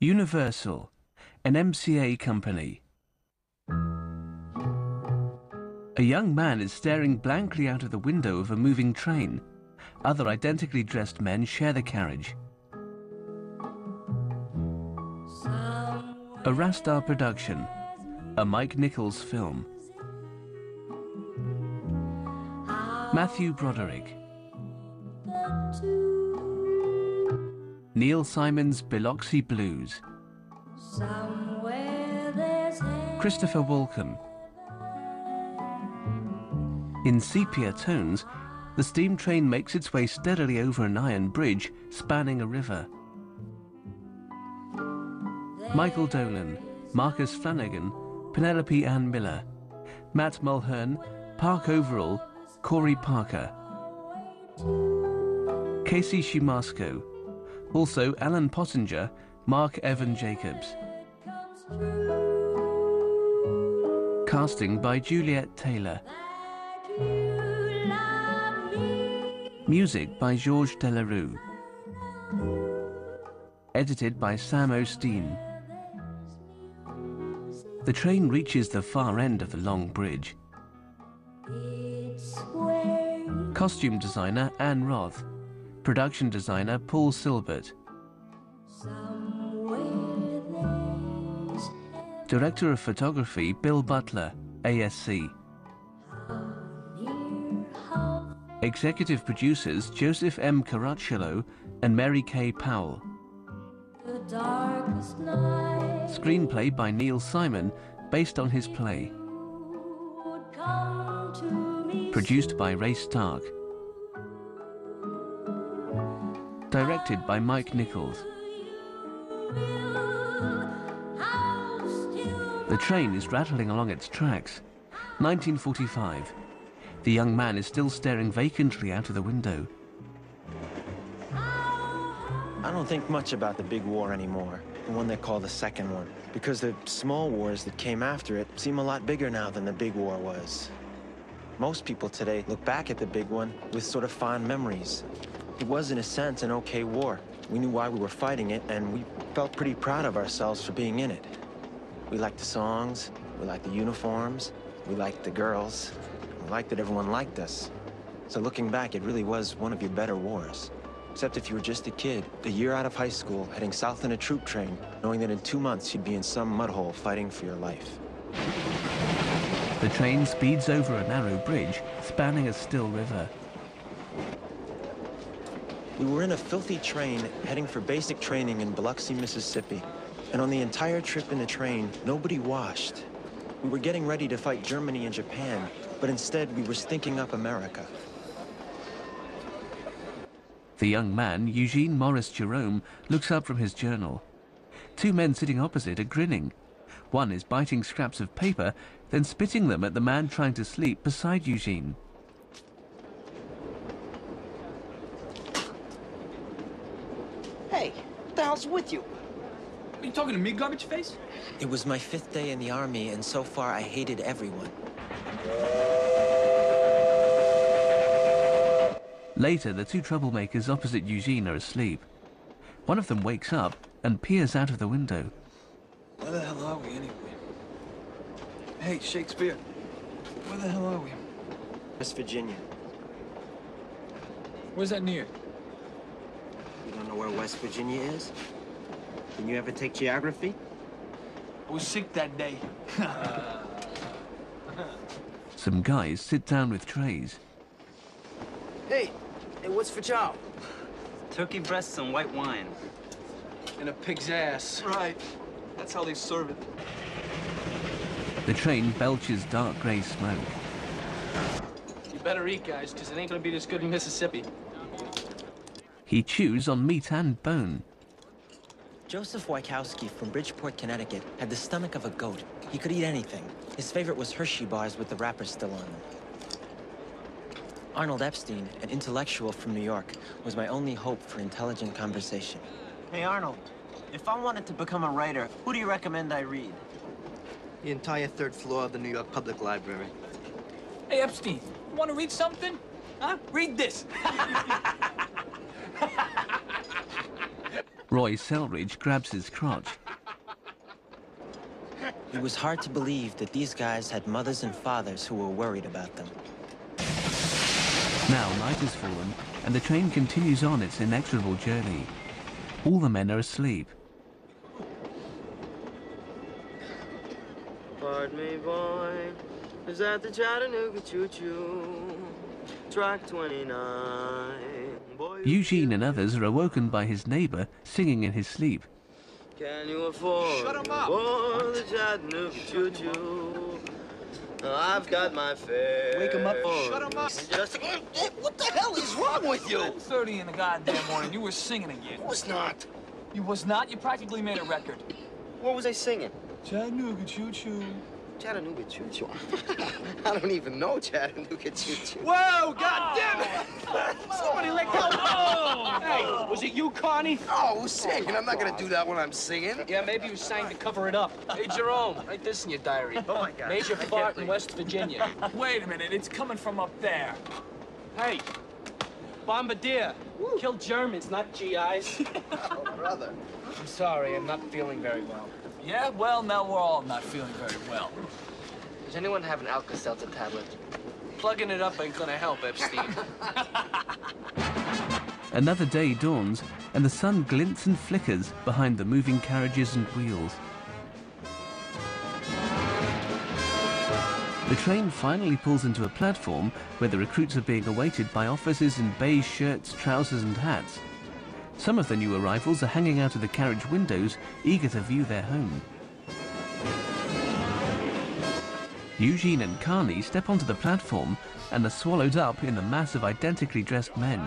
Universal, an MCA company. A young man is staring blankly out of the window of a moving train. Other identically dressed men share the carriage. A Rastar production, a Mike Nichols film. Matthew Broderick. Neil Simon's Biloxi Blues. Christopher Walken. In sepia tones, the steam train makes its way steadily over an iron bridge spanning a river. Michael Dolan, Marcus Flanagan, Penelope Ann Miller, Matt Mulhern, Park Overall, Corey Parker, Casey Schumasko, also Alan Pottinger, Mark Evan Jacobs. Casting by Juliet Taylor. Music by Georges Delerue. Edited by Sam O'Steen. The train reaches the far end of the long bridge. Costume designer Anne Roth. Production designer Paul Silbert. Director of photography Bill Butler, ASC. Executive producers Joseph M. Caracciolo and Mary Kay Powell. Screenplay by Neil Simon, based on his play. Produced by Ray Stark. Directed by Mike Nichols. The train is rattling along its tracks. 1945. The young man is still staring vacantly out of the window. I don't think much about the big war anymore, the one they call the second one, because the small wars that came after it seem a lot bigger now than the big war was. Most people today look back at the big one with sort of fond memories. It was, in a sense, an okay war. We knew why we were fighting it, and we felt pretty proud of ourselves for being in it. We liked the songs, we liked the uniforms, we liked the girls, we liked that everyone liked us. So looking back, it really was one of your better wars. Except if you were just a kid, a year out of high school, heading south in a troop train, knowing that in 2 months you'd be in some mud hole fighting for your life. The train speeds over a narrow bridge, spanning a still river. We were in a filthy train heading for basic training in Biloxi, Mississippi. And on the entire trip in the train, nobody washed. We were getting ready to fight Germany and Japan, but instead we were stinking up America. The young man, Eugene Morris Jerome, looks up from his journal. Two men sitting opposite are grinning. One is biting scraps of paper, then spitting them at the man trying to sleep beside Eugene. Hey, what the hell's with you? Are you talking to me, garbage face? It was my 5th day in the Army, and so far I hated everyone. Later, the two troublemakers opposite Eugene are asleep. One of them wakes up and peers out of the window. Where the hell are we, anyway? Hey, Shakespeare. Where the hell are we? West Virginia. Where's that near? You don't know where West Virginia is? Didn't you ever take geography? I was sick that day. Some guys sit down with trays. Hey, what's for chow? Turkey breasts and white wine. And a pig's ass. Right. That's how they serve it. The train belches dark grey smoke. You better eat, guys, because it ain't gonna be this good in Mississippi. He chews on meat and bone. Joseph Wykowski from Bridgeport, Connecticut, had the stomach of a goat. He could eat anything. His favorite was Hershey bars with the wrapper still on them. Arnold Epstein, an intellectual from New York, was my only hope for intelligent conversation. Hey, Arnold, if I wanted to become a writer, who do you recommend I read? The entire 3rd floor of the New York Public Library. Hey, Epstein, you want to read something? Huh? Read this. Roy Selridge grabs his crotch. It was hard to believe that these guys had mothers and fathers who were worried about them. Now night has fallen, and the train continues on its inexorable journey. All the men are asleep. Pardon me, boy. Is that the Chattanooga choo-choo? Track 29. Boy, Eugene and others are awoken by his neighbor singing in his sleep. can you afford? Shut 'em up. Boy, the Chattanooga choo-choo. I've got my fare. Wake 'em up. Shut 'em up. Just What the hell is wrong with you? 30 in the goddamn morning. You were singing again. It was not. You was not? You practically made a record. what was I singing? Chattanooga choo-choo. Chattanooga choo-choo. I don't even know Chattanooga choo-choo. Whoa, goddammit! Somebody let go. Hey, was it you, Connie? Oh, who's singing? I'm not gonna do that when I'm singing. Yeah, maybe you sang to cover it up. Hey, Jerome, write this in your diary. Oh, my God. Major I can't fart in believe West Virginia. Wait a minute. It's coming from up there. Hey, Bombardier. Killed Germans, not GIs. Oh, brother. I'm sorry, I'm not feeling very well. Yeah, well, now we're all not feeling very well. Does anyone have an Alka-Seltzer tablet? Plugging it up ain't gonna help, Epstein. Another day dawns, and the sun glints and flickers behind the moving carriages and wheels. The train finally pulls into a platform where the recruits are being awaited by officers in beige shirts, trousers and hats. Some of the new arrivals are hanging out of the carriage windows, eager to view their home. Eugene and Carney step onto the platform and are swallowed up in the mass of identically dressed men.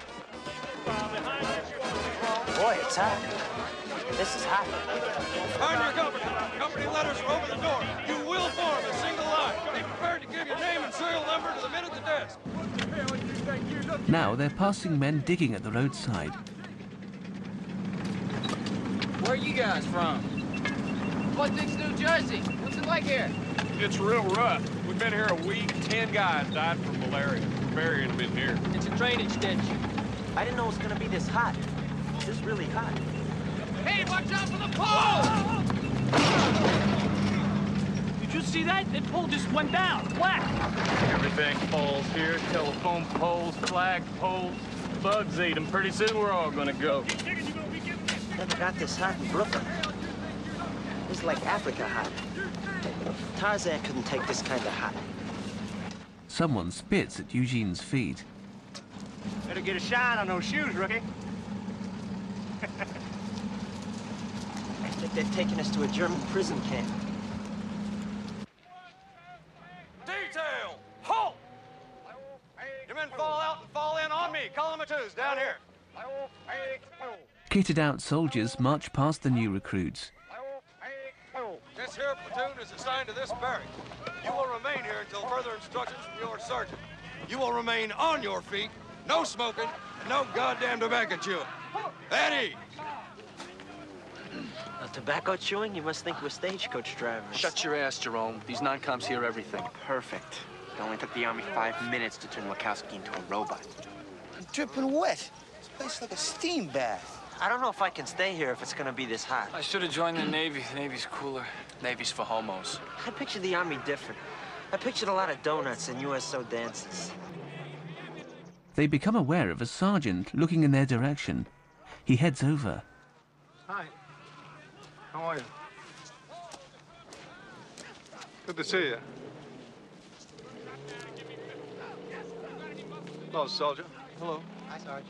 Boy, it's hot. This is hot. Find your company. Company letters are over the door. You will form a single line. Be prepared to give your name and serial number to the men at the desk. Now they're passing men digging at the roadside. Where are you guys from? Buzzards, New Jersey. What's it like here? It's real rough. We've been here a week. 10 guys died from malaria. We're burying them in here. It's a drainage ditch. I didn't know it was gonna be this hot. This is really hot. Hey, watch out for the pole! Did you see that? That pole just went down. Whack! Everything falls here. Telephone poles, flag poles. Bugs eat them. Pretty soon we're all gonna go. Never got this hot in Brooklyn. It's like Africa hot. Tarzan couldn't take this kind of hot. Someone spits at Eugene's feet. Better get a shine on those shoes, rookie. I think they're taking us to a German prison camp. Detail! Halt! You men fall out and fall in on me. Column of twos down here. Kitted out soldiers march past the new recruits. This here platoon is assigned to this barrack. You will remain here until further instructions from your sergeant. You will remain on your feet, no smoking, and no goddamn tobacco chewing. At ease. Tobacco chewing? You must think we're stagecoach drivers. Shut your ass, Jerome. These non-coms hear everything. Perfect. It only took the Army 5 minutes to turn Wachowski into a robot. I'm dripping wet. This place like a steam bath. I don't know if I can stay here if it's gonna be this hot. I should have joined the Navy. Navy's cooler. Navy's for homos. I pictured the Army different. I pictured a lot of donuts and USO dances. They become aware of a sergeant looking in their direction. He heads over. Hi. How are you? Good to see you. Hello, soldier. Hello. Hi, Sarge.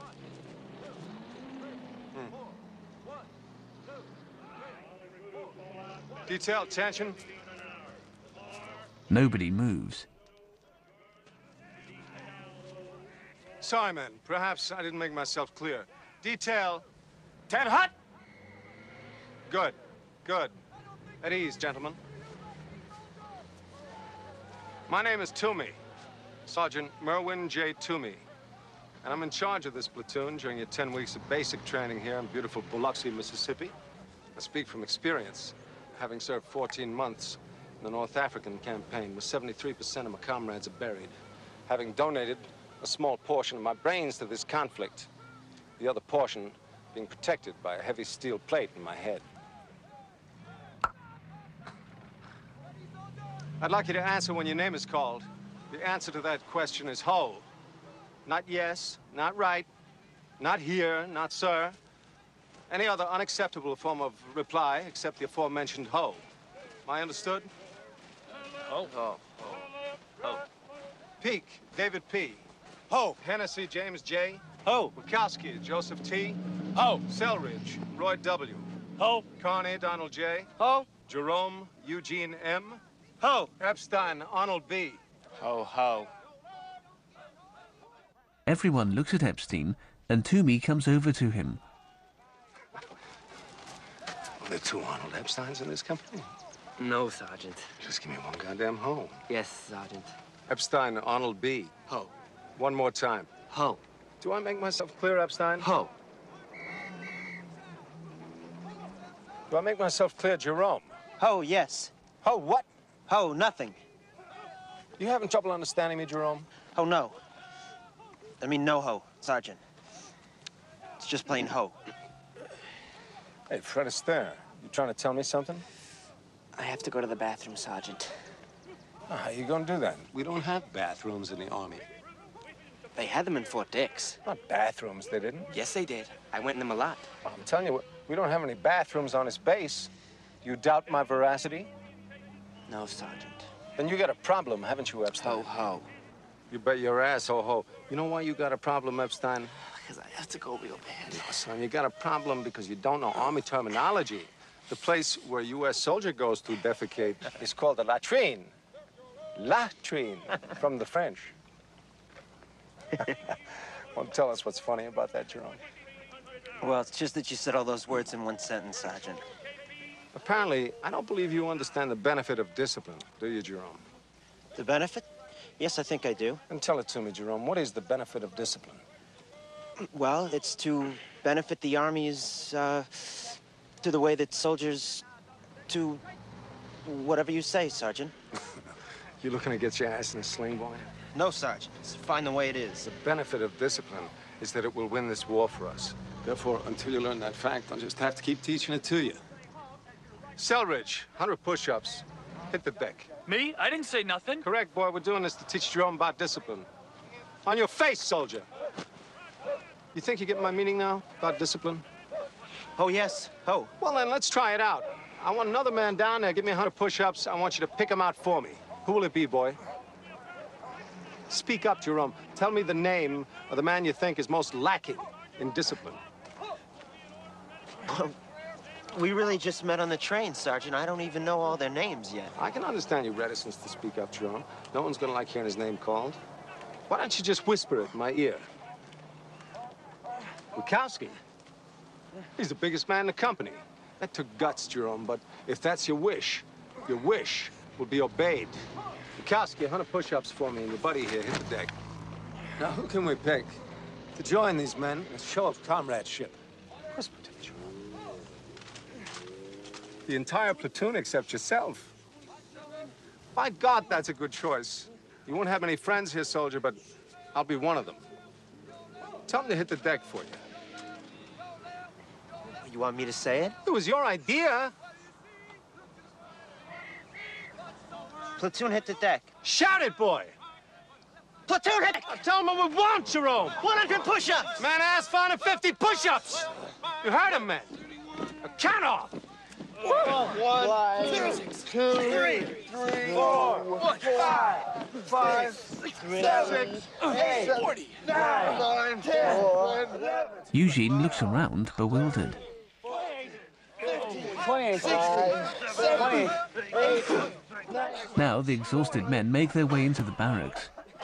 Detail attention. Nobody moves. Sorry, man. Perhaps I didn't make myself clear. Detail. 10 hot. Good. Good. At ease, gentlemen. My name is Toomey. Sergeant Merwin J. Toomey. And I'm in charge of this platoon during your 10 weeks of basic training here in beautiful Biloxi, Mississippi. I speak from experience, having served 14 months in the North African campaign, where 73% of my comrades are buried. Having donated a small portion of my brains to this conflict, the other portion being protected by a heavy steel plate in my head. I'd like you to answer when your name is called. The answer to that question is ho. Not yes, not right, not here, not sir. Any other unacceptable form of reply except the aforementioned ho. Am I understood? Ho. Ho. Ho. Peak, David P. Ho. Hennessy, James J. Ho. Wachowski, Joseph T. Ho. Selridge, Roy W. Ho. Carney, Donald J. Ho. Jerome, Eugene M. Ho. Epstein, Arnold B. Ho, ho. Everyone looks at Epstein, and Toomey comes over to him. There are two Arnold Epsteins in this company? No, Sergeant. Just give me one goddamn ho. Yes, Sergeant. Epstein, Arnold B. Ho. One more time. Ho. Do I make myself clear, Epstein? Ho. Do I make myself clear, Jerome? Ho, yes. Ho, what? Ho, nothing. You having trouble understanding me, Jerome? Ho, no. I mean, no ho, Sergeant. It's just plain ho. Hey, Fred Astaire, you trying to tell me something? I have to go to the bathroom, Sergeant. Oh, how you gonna do that? We don't have bathrooms in the Army. They had them in Fort Dix. Not bathrooms, they didn't. Yes, they did. I went in them a lot. I'm telling you, we don't have any bathrooms on this base. You doubt my veracity? No, Sergeant. Then you got a problem, haven't you, Epstein? Ho, ho. You bet your ass, ho-ho. You know why you got a problem, Epstein? Because I have to go real bad. No, son, you got a problem because you don't know Army terminology. The place where U.S. soldier goes to defecate is called a latrine. Latrine, from the French. Won't tell us what's funny about that, Jerome. Well, it's just that you said all those words in one sentence, Sergeant. Apparently, I don't believe you understand the benefit of discipline, do you, Jerome? The benefit? Yes, I think I do. And tell it to me, Jerome. What is the benefit of discipline? Well, it's to benefit the Army's, to the way that soldiers, to whatever you say, Sergeant. You looking to get your ass in a sling, boy? No, Sergeant. It's fine the way it is. The benefit of discipline is that it will win this war for us. Therefore, until you learn that fact, I'll just have to keep teaching it to you. Selridge, 100 push-ups. Hit the deck. Me? I didn't say nothing. Correct, boy. We're doing this to teach Jerome about discipline. On your face, soldier. You think you get my meaning now about discipline? Oh, yes. Oh. Well, then, let's try it out. I want another man down there. Give me 100 push-ups. I want you to pick him out for me. Who will it be, boy? Speak up, Jerome. Tell me the name of the man you think is most lacking in discipline. We really just met on the train, Sergeant. I don't even know all their names yet. I can understand your reticence to speak up, Jerome. No one's gonna like hearing his name called. Why don't you just whisper it in my ear? Wachowski. He's the biggest man in the company. That took guts, Jerome, but if that's your wish will be obeyed. Wachowski, 100 push-ups for me, and your buddy here, hit the deck. Now, who can we pick to join these men in a show of comradeship? Whisper to me, Jerome. The entire platoon except yourself. By God, that's a good choice. You won't have many friends here, soldier, but I'll be one of them. Tell them to hit the deck for you. You want me to say it? It was your idea. Platoon hit the deck. Shout it, boy. Platoon hit the deck. Tell them what we want, Jerome. 100 push-ups. Man asked for 150 push-ups. You heard him, man. A count off. 1, 2, 3, 4, 5, 6, 7, 8, 9, 10, 11. Eugene looks around, bewildered. 28. Now the exhausted men make their way into the barracks.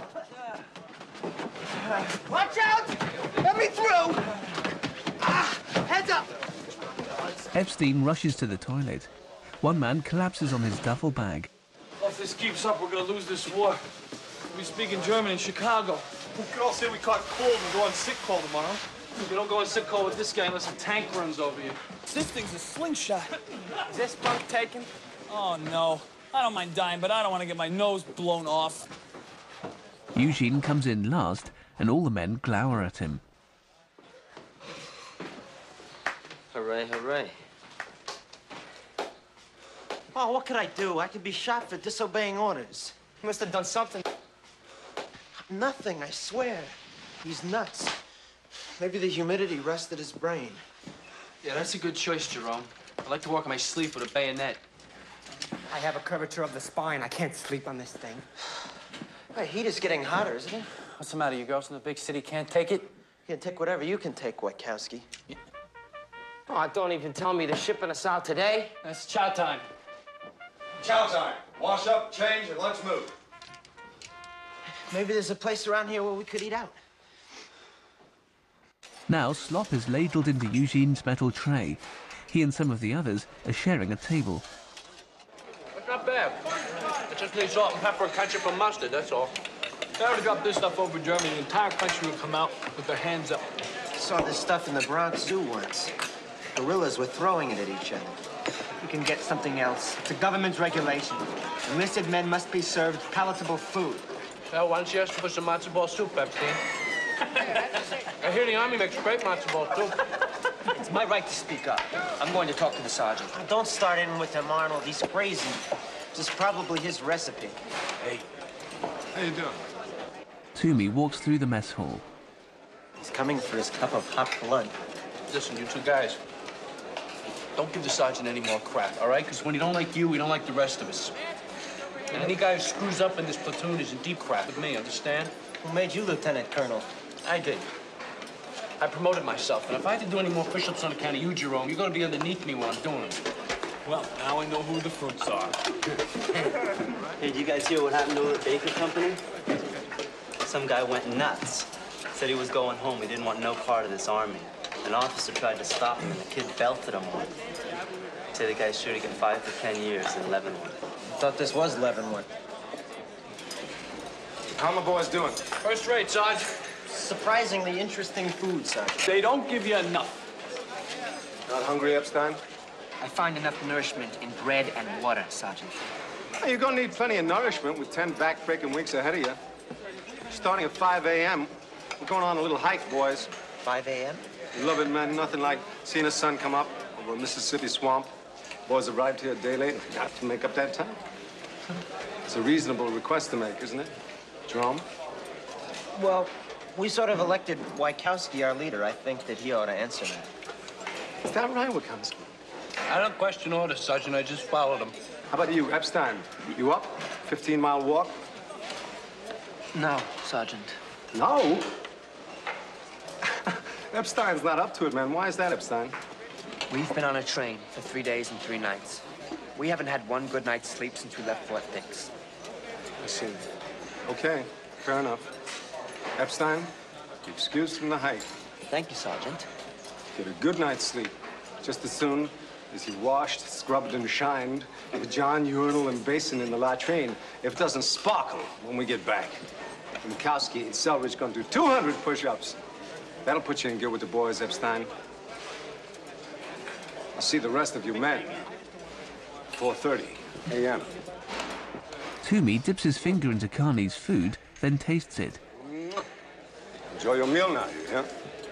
Watch out! Let me through! Heads up! Epstein rushes to the toilet. One man collapses on his duffel bag. If this keeps up, we're gonna lose this war. We'll be speaking German in Chicago. We could all say we caught cold and go on sick call tomorrow. You don't go on sick call with this guy unless a tank runs over you. This thing's a slingshot. Is this bunk taken? Oh, no. I don't mind dying, but I don't want to get my nose blown off. Eugene comes in last, and all the men glower at him. Hooray, hooray. Oh, what could I do? I could be shot for disobeying orders. He must have done something. Nothing, I swear. He's nuts. Maybe the humidity rusted his brain. Yeah, that's a good choice, Jerome. I like to walk on my sleeve with a bayonet. I have a curvature of the spine. I can't sleep on this thing. The heat is getting hotter, isn't it? What's the matter? You girls in the big city can't take it? You can take whatever you can take, Wachowski. Oh, don't even tell me they're shipping us out today. That's chow time. Chow time. Wash up, change, and let's move. Maybe there's a place around here where we could eat out. Now slop is ladled into Eugene's metal tray. He and some of the others are sharing a table. It's not bad. It just needs salt and pepper, ketchup, and mustard, that's all. If I were to drop this stuff over Germany, the entire country would come out with their hands up. I saw this stuff in the Bronx Zoo once. Gorillas were throwing it at each other. You can get something else. It's a government regulation. Enlisted men must be served palatable food. Well, why don't you ask for some matzo ball soup, Epstein? I hear the Army makes great matzo ball soup. It's my right to speak up. I'm going to talk to the sergeant. Don't start in with him, Arnold. He's crazy. This is probably his recipe. Hey. How you doing? Toomey walks through the mess hall. He's coming for his cup of hot blood. Listen, you two guys. Don't give the sergeant any more crap, all right? Because when he don't like you, he don't like the rest of us. And any guy who screws up in this platoon is in deep crap with me, understand? Who made you lieutenant colonel? I did. I promoted myself, and if I had to do any more push-ups on account of you, Jerome, you're gonna be underneath me while I'm doing them. Well, now I know who the fruits are. Hey, did you guys hear what happened to the Baker Company? Some guy went nuts. Said he was going home. He didn't want no part of this army. An officer tried to stop him, and the kid belted him one. Say the guy's sure to get 5 to 10 years in Leavenworth. I thought this was Leavenworth. How my boys doing? First rate, Sarge. Surprisingly interesting food, Sergeant. They don't give you enough. Not hungry, Epstein? I find enough nourishment in bread and water, Sergeant. Well, you're gonna need plenty of nourishment with 10 back-breaking weeks ahead of you. Starting at 5 a.m., we're going on a little hike, boys. 5 a.m.? You love it, man. Nothing like seeing the sun come up over a Mississippi swamp. Boys arrived here a day late. Got to make up that time. It's a reasonable request to make, isn't it, Jerome? Well, we sort of elected Wachowski our leader. I think that he ought to answer that. Is that right, Wachowski? I don't question orders, Sergeant. I just followed them. How about you, Epstein? You up? 15-mile walk? No, Sergeant. No? Epstein's not up to it, man. Why is that, Epstein? We've been on a train for 3 days and 3 nights. We haven't had one good night's sleep since we left Fort Dix. I see. Okay, fair enough. Epstein, you're excused from the hike. Thank you, Sergeant. Get a good night's sleep. Just as soon as you washed, scrubbed, and shined the John urinal and basin in the latrine, if it doesn't sparkle when we get back. Mikowski and Selridge gonna do 200 push-ups. That'll put you in good with the boys, Epstein. I'll see the rest of you men. 4:30 a.m. Toomey dips his finger into Carney's food, then tastes it. Enjoy your meal now, you hear?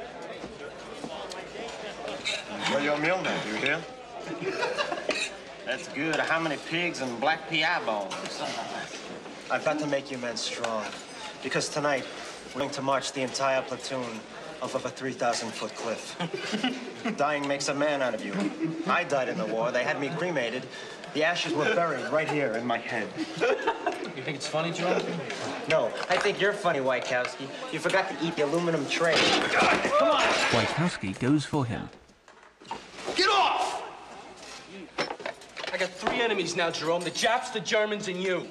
Enjoy your meal now, you hear? That's good. How many pigs and black PI bones? I've got to make you men strong. Because tonight, we're going to march the entire platoon off of a 3,000-foot cliff. Dying makes a man out of you. I died in the war. They had me cremated. The ashes were buried right here in my head. You think it's funny, Joe? No, I think you're funny, Wachowski. You forgot to eat the aluminum tray. Come on! Wachowski goes for him. Get off! I got 3 enemies now, Jerome. The Japs, the Germans, and you.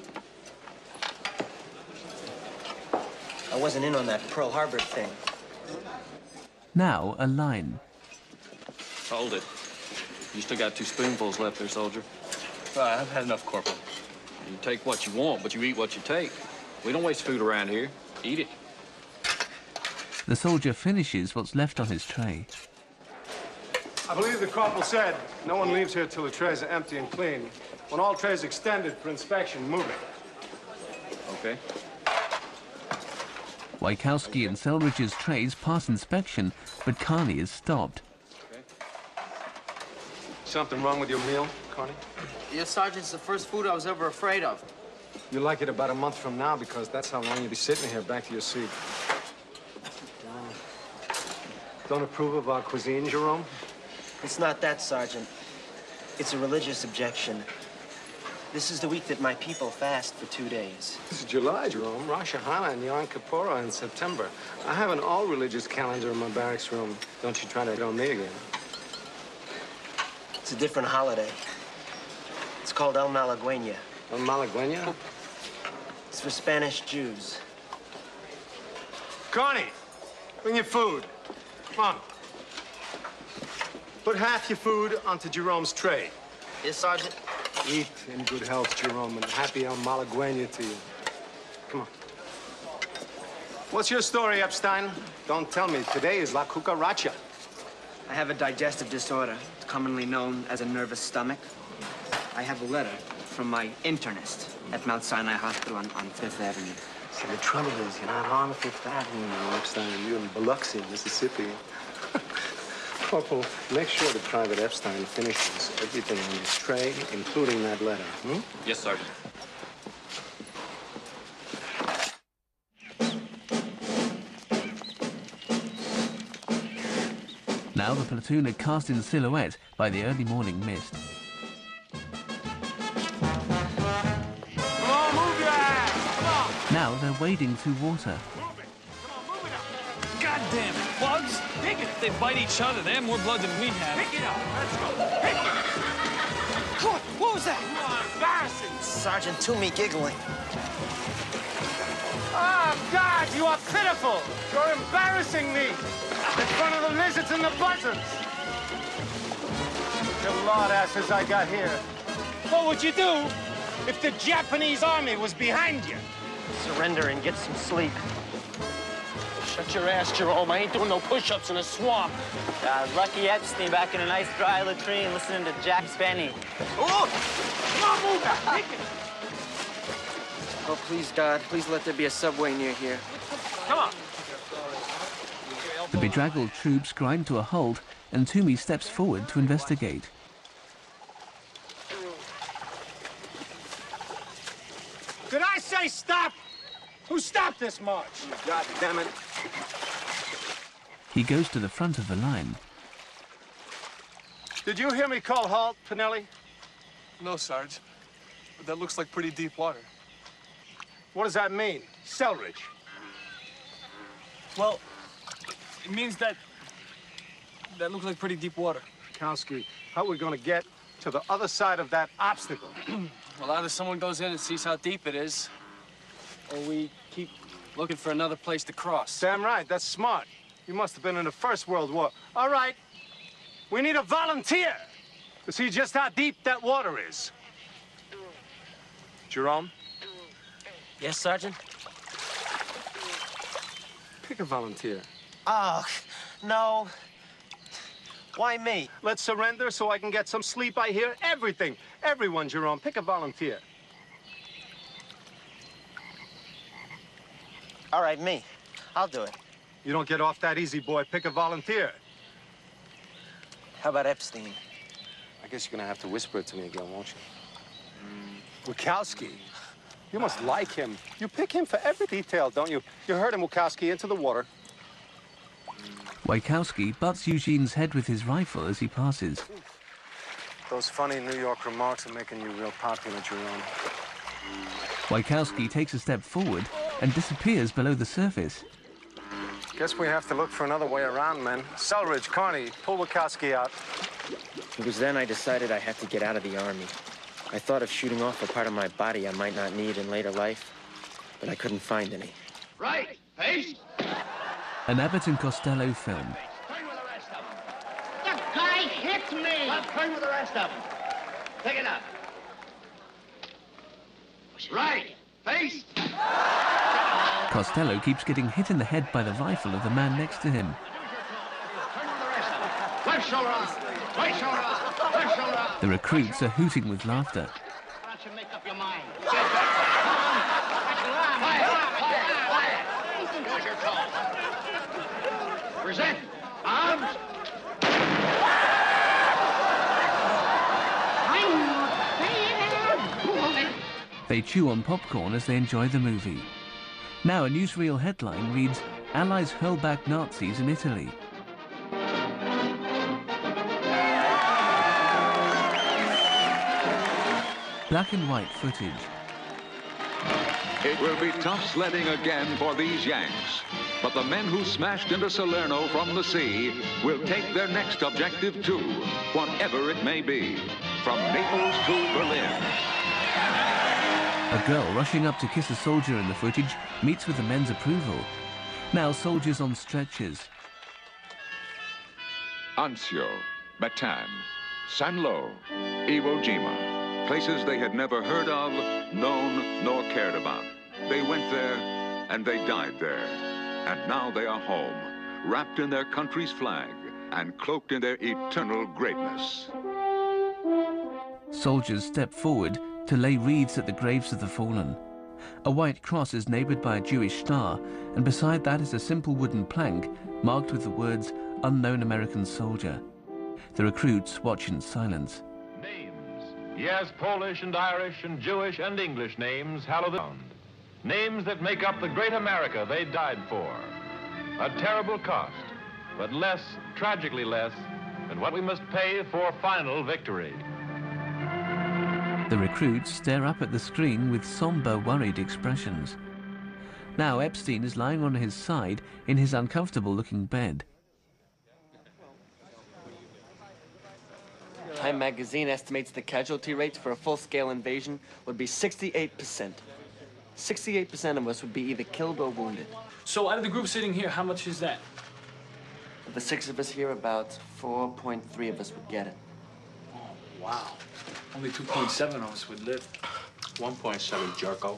I wasn't in on that Pearl Harbor thing. Now, a line. Hold it. You still got 2 spoonfuls left there, soldier. I've had enough, Corporal. You take what you want, but you eat what you take. We don't waste food around here. Eat it. The soldier finishes what's left on his tray. I believe the corporal said no one leaves here till the trays are empty and clean. When all trays are extended for inspection, move it. Okay. Wachowski and Selridge's trays pass inspection, but Carney is stopped. Something wrong with your meal, Connie? Yes, Sergeant, it's the first food I was ever afraid of. You like it about a month from now because that's how long you'll be sitting here back to your seat. Don't approve of our cuisine, Jerome? It's not that, Sergeant. It's a religious objection. This is the week that my people fast for 2 days. This is July, Jerome. Rosh Hashanah and Yom Kippur in September. I have an all-religious calendar in my barracks room. Don't you try to get on me again. It's a different holiday. It's called El Malagueña. El Malagueña? It's for Spanish Jews. Connie, bring your food. Come on. Put half your food onto Jerome's tray. Yes, Sergeant. Eat in good health, Jerome, and happy El Malagueña to you. Come on. What's your story, Epstein? Don't tell me. Today is La Cucaracha. I have a digestive disorder. It's commonly known as a nervous stomach. I have a letter from my internist at Mount Sinai Hospital on Fifth Avenue. See, the trouble is, you're not on Fifth Avenue, Epstein. You're in Biloxi, Mississippi. Corporal, make sure that Private Epstein finishes everything on his tray, including that letter, hmm? Yes, Sergeant. Now the platoon are cast in silhouette by the early morning mist. Come on, move your ass! Come on! Now they're wading through water. God damn it, bugs! Pick it! If they bite each other, they have more blood than we have. Pick it up. Let's go. Pick it. What was that? You are embarrassing. Sergeant Toomey giggling. Oh, God, you are pitiful. You're embarrassing me in front of the lizards and the buzzards. The lard asses I got here. What would you do if the Japanese army was behind you? Surrender and get some sleep. Shut your ass, Jerome. I ain't doing no push-ups in a swamp. Lucky Epstein back in a nice dry latrine listening to Jack Spenny. Oh! Come on, move that. Pick it. Oh, please, God, please let there be a subway near here. Come on. The bedraggled troops grind to a halt, and Toomey steps forward to investigate. Did I say stop? Who stopped this march? God damn it. He goes to the front of the line. Did you hear me call halt, Pinelli? No, Sarge. But that looks like pretty deep water. What does that mean? Selridge. Well, it means that looks like pretty deep water. Kowski, how are we going to get to the other side of that obstacle? Well, either someone goes in and sees how deep it is, or we keep looking for another place to cross. Damn right, that's smart. You must have been in the First World War. All right, we need a volunteer to see just how deep that water is. Jerome? Yes, Sergeant? Pick a volunteer. Oh, no. Why me? Let's surrender so I can get some sleep. I hear everything. Everyone, Jerome, pick a volunteer. All right, me. I'll do it. You don't get off that easy, boy. Pick a volunteer. How about Epstein? I guess you're gonna have to whisper it to me again, won't you? Wachowski. You must like him. You pick him for every detail, don't you? You heard him, Wachowski, into the water. Wachowski butts Eugene's head with his rifle as he passes. Those funny New York remarks are making you real popular, Jerome. Wachowski takes a step forward and disappears below the surface. Guess we have to look for another way around, men. Selridge, Carney, pull Wachowski out. It was then I decided I had to get out of the Army. I thought of shooting off a part of my body I might not need in later life, but I couldn't find any. Right. Face. An Abbott and Costello film. Turn with the rest of them. The guy hit me. Now turn with the rest of them. Pick it up. Right. Face. Costello keeps getting hit in the head by the rifle of the man next to him. Turn with the rest of them. Left shoulder up. Right shoulder up. Left shoulder up. The recruits are hooting with laughter. Why don't you make up your mind? Quiet. Here's your call. Present. Arms. They chew on popcorn as they enjoy the movie. Now a newsreel headline reads, Allies hurl back Nazis in Italy. Black and white footage. It will be tough sledding again for these Yanks. But the men who smashed into Salerno from the sea will take their next objective too, whatever it may be, from Naples to Berlin. A girl rushing up to kiss a soldier in the footage meets with the men's approval. Now soldiers on stretchers. Anzio, Bataan, Sanlo, Iwo Jima, places they had never heard of, known, nor cared about. They went there and they died there. And now they are home, wrapped in their country's flag and cloaked in their eternal greatness. Soldiers step forward to lay wreaths at the graves of the fallen. A white cross is neighbored by a Jewish star, and beside that is a simple wooden plank marked with the words, Unknown American Soldier. The recruits watch in silence. Names. Yes, Polish and Irish and Jewish and English names hallowed around. Names that make up the great America they died for. A terrible cost, but less, tragically less, than what we must pay for final victory. The recruits stare up at the screen with somber, worried expressions. Now Epstein is lying on his side in his uncomfortable-looking bed. Time magazine estimates the casualty rate for a full-scale invasion would be 68%. 68% of us would be either killed or wounded. So out of the group sitting here, how much is that? Of the 6 of us here, about 4.3 of us would get it. Oh, wow. Only 2.7 of us would live. 1.7, jerko.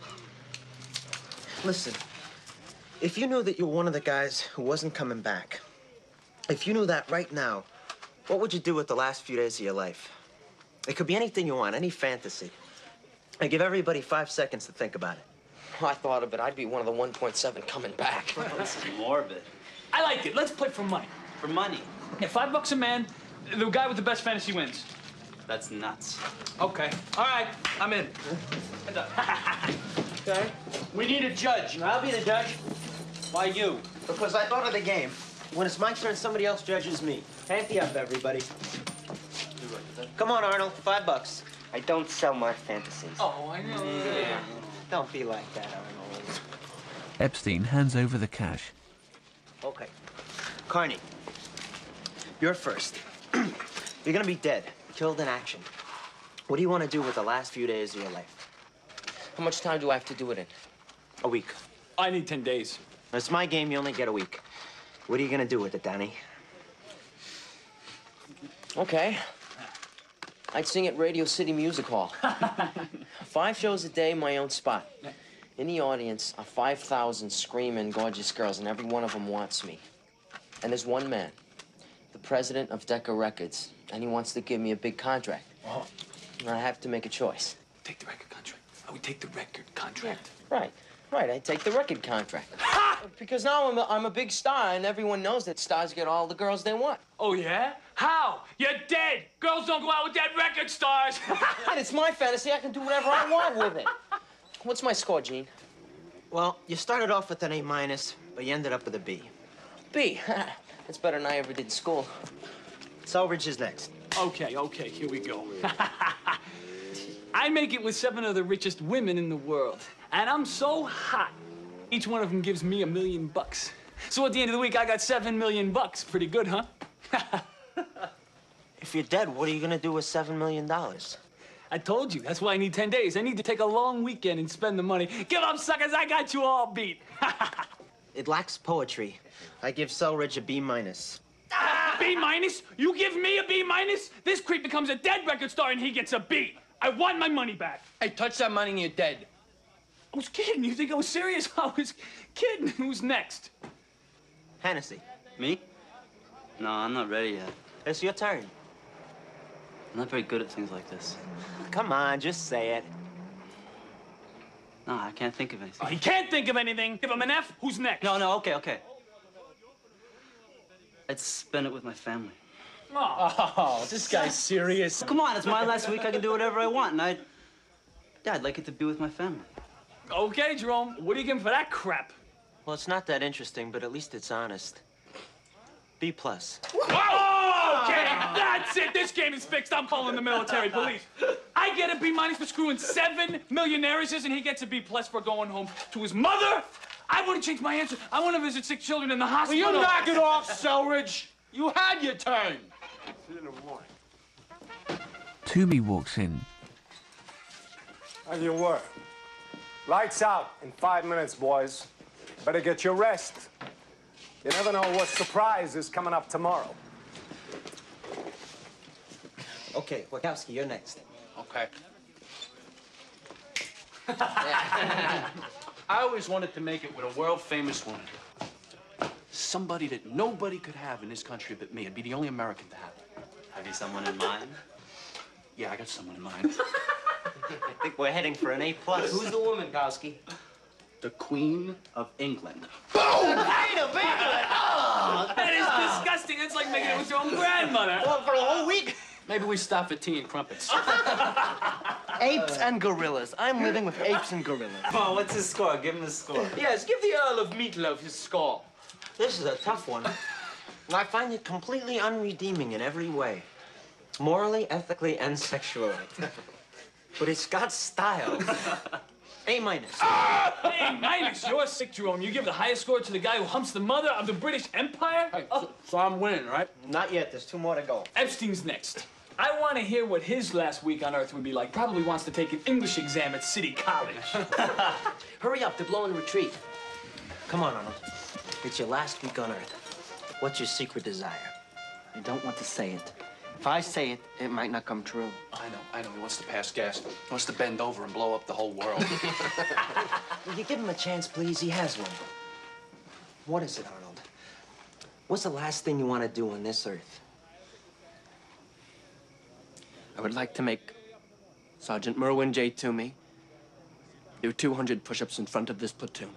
Listen, if you knew that you're one of the guys who wasn't coming back, if you knew that right now, what would you do with the last few days of your life? It could be anything you want, any fantasy. I give everybody 5 seconds to think about it. I thought of it. I'd be one of the 1.7 coming back. This is morbid. I like it. Let's play for money. For money? Yeah, $5 a man, the guy with the best fantasy wins. That's nuts. Okay. All right, I'm in. Okay. We need a judge. I'll be the judge. Why you? Because I thought of the game. When it's my turn, somebody else judges me. Ante up, everybody. Come on, Arnold. $5. I don't sell my fantasies. Oh, I know. Yeah. Don't be like that, Arnold. Epstein hands over the cash. Okay. Carney, you're first. You're gonna be dead, killed in action. What do you want to do with the last few days of your life? How much time do I have to do it in? A week. I need 10 days. It's my game, you only get a week. What are you gonna do with it, Danny? Okay. I'd sing at Radio City Music Hall. 5 shows a day, my own spot. In the audience are 5,000 screaming, gorgeous girls, and every one of them wants me. And there's one man, the president of Decca Records, and he wants to give me a big contract. Oh. And I have to make a choice. Take the record contract. I would take the record contract. Right. Right, I take the record contract. Because now I'm a big star, and everyone knows that stars get all the girls they want. Oh, yeah? How? You're dead. Girls don't go out with dead record stars. It's my fantasy. I can do whatever I want with it. What's my score, Gene? Well, you started off with an A-, but you ended up with a B. B. That's better than I ever did in school. Selridge is next. Okay, here we go. I make it with 7 of the richest women in the world. And I'm so hot. Each one of them gives me $1 million. So at the end of the week, I got $7 million. Pretty good, huh? If you're dead, what are you gonna do with $7 million? I told you, that's why I need 10 days. I need to take a long weekend and spend the money. Give up, suckers, I got you all beat. It lacks poetry. I give Selridge a B-. B-? You give me a B-? This creep becomes a dead record star and he gets a B. I want my money back. Hey, touch that money and you're dead. I was kidding. You think I was serious? I was kidding. Who's next? Hennessy. Me? No, I'm not ready yet. It's your turn. I'm not very good at things like this. Come on, just say it. No, I can't think of anything. Oh, he can't think of anything. Give him an F. Who's next? No, okay. I'd spend it with my family. Oh, this guy's serious. Come on, it's my last week. I can do whatever I want, and Yeah, I'd like it to be with my family. Okay, Jerome, what are you giving for that crap? Well, it's not that interesting, but at least it's honest. B+. Oh, okay, that's it. This game is fixed. I'm calling the military police. I get a B- for screwing 7 millionaires, and he gets a B+ for going home to his mother. I wouldn't change my answer. I want to visit sick children in the hospital. Will you knock it off, Selridge? You had your turn. See you in the morning. Toomey walks in. How you were? Lights out in 5 minutes, boys. Better get your rest. You never know what surprise is coming up tomorrow. Okay, Wachowski, you're next. Okay. I always wanted to make it with a world-famous woman. Somebody that nobody could have in this country but me. I'd be the only American to have it. Have you someone in mind? Yeah, I got someone in mind. I think we're heading for an A+. Who's the woman, Kowski? The Queen of England. Queen of England! Oh, that is disgusting. It's like making it with your own grandmother. Well, for a whole week? Maybe we stop for tea and crumpets. Apes and gorillas. I'm living with apes and gorillas. Oh, what's his score? Give him the score. Yes, give the Earl of Meatloaf his score. This is a tough one. I find it completely unredeeming in every way. Morally, ethically, and sexually. But it's got style. A-. A-? You're sick, Jerome. You give the highest score to the guy who humps the mother of the British Empire? Hey, so I'm winning, right? Not yet. There's 2 more to go. Epstein's next. I want to hear what his last week on Earth would be like. Probably wants to take an English exam at City College. Hurry up, they're blowing retreat. Come on, Arnold. It's your last week on Earth. What's your secret desire? I don't want to say it. If I say it, it might not come true. I know. He wants to pass gas. He wants to bend over and blow up the whole world. Will you give him a chance, please? He has one. What is it, Arnold? What's the last thing you want to do on this Earth? I would like to make Sergeant Merwin J. Toomey do 200 push-ups in front of this platoon.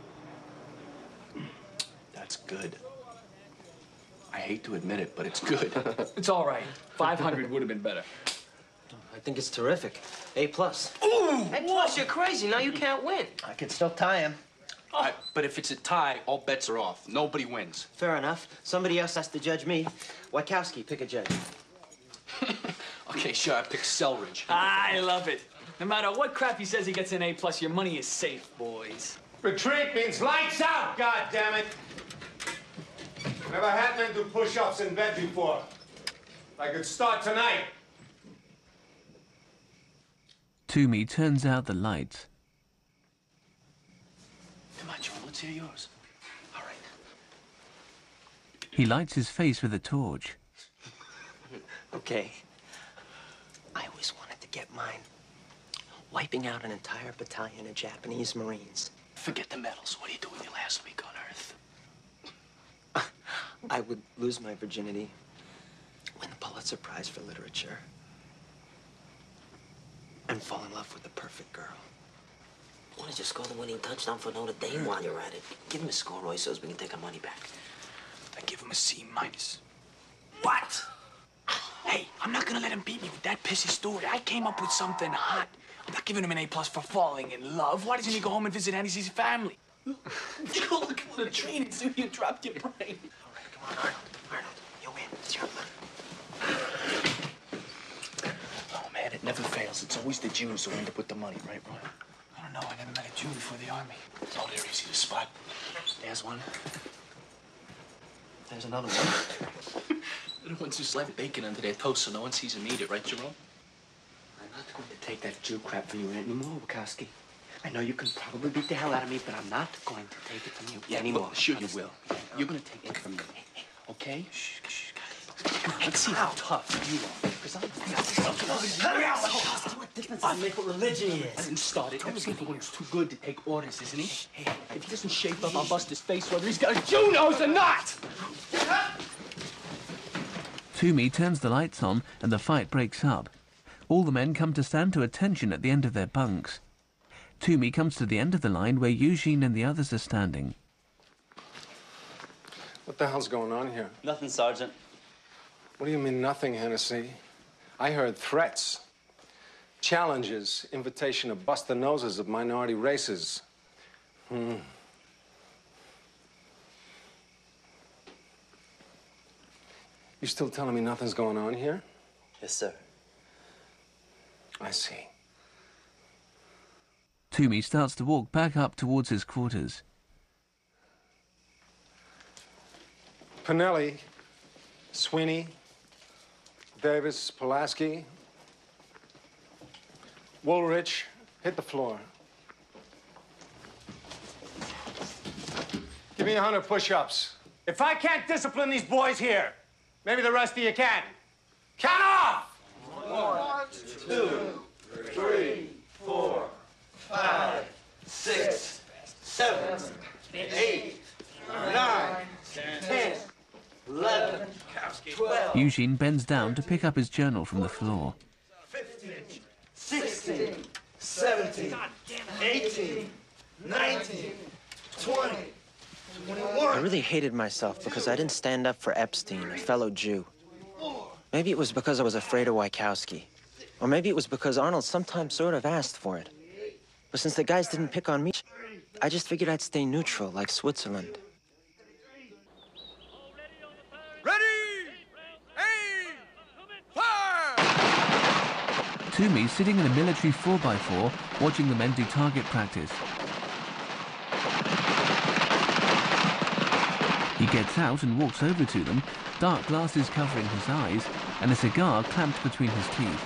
That's good. I hate to admit it, but it's good. It's all right. 500 would have been better. I think it's terrific. A+. Ooh! A+, you're crazy. Now you can't win. I could still tie him. But if it's a tie, all bets are off. Nobody wins. Fair enough. Somebody else has to judge me. Wachowski, pick a judge. Okay, sure, I pick Selridge. I love it. No matter what crap he says, he gets an A+. Your money is safe, boys. Retreat means lights out, goddammit! Never had men do push-ups in bed before. I could start tonight. Toomey turns out the lights. Come on, Joel, let's hear yours. All right. He lights his face with a torch. Okay. I always wanted to get mine. Wiping out an entire battalion of Japanese Marines. Forget the medals. What are you doing your last week on Earth? I would lose my virginity, win the Pulitzer Prize for Literature, and fall in love with the perfect girl. Why don't you score the winning touchdown for Notre Dame while you're at it? Give him a score, Roy, so we can take our money back. I give him a C-. What? Hey, I'm not gonna let him beat me with that pissy story. I came up with something hot. I'm not giving him an A+ for falling in love. Why doesn't he go home and visit Annie's family? Joel, look at the train. It's you dropped your brain. Come on, Arnold, you win. It's your money. Oh, man, it never fails. It's always the Jews who end up with the money, right, Roy? I don't know. I never met a Jew before the army. Oh, they're easy to spot. There's one. There's another one. They're the ones who slap bacon under their toast so no one sees them eat it, right, Jerome? I'm not going to take that Jew crap from you anymore, Wachowski. I know you can probably beat the hell out of me, but I'm not going to take it from you anymore. Well, sure you will. You're going to take it from me, okay? Shh, guys. Come on, let's see how tough you are. Because I'm... Hurry up, Wachowski. What difference does it make what religion he I is? didn't start it. That's the one who's too good to take orders, isn't he? Hey, if he doesn't shape up, I'll bust his face whether he's got a Jew nose or not! Toomey turns the lights on and the fight breaks up. All the men come to stand to attention at the end of their bunks. Toomey comes to the end of the line where Eugene and the others are standing. What the hell's going on here? Nothing, Sergeant. What do you mean, nothing, Hennessy? I heard threats. challenges, invitation to bust the noses of minority races. You still telling me nothing's going on here? Yes, sir. I see. Toomey starts to walk back up towards his quarters. Pinelli, Sweeney, Davis, Pulaski, Woolrich, hit the floor. Give me 100 push-ups. If I can't discipline these boys here, maybe the rest of you can. Count off! 1, 2, 3, 4, 5, 6, 7, 8, 9, 10, 11, 12, Eugene bends down to pick up his journal from the floor. 15, 16, 17, 18, 19, 20, 21. I really hated myself because I didn't stand up for Epstein, a fellow Jew. Maybe it was because I was afraid of Wachowski. Or maybe it was because Arnold sometimes sort of asked for it. But since the guys didn't pick on me, I just figured I'd stay neutral, like Switzerland. Toomey's sitting in a military 4x4 watching the men do target practice. He gets out and walks over to them, dark glasses covering his eyes and a cigar clamped between his teeth.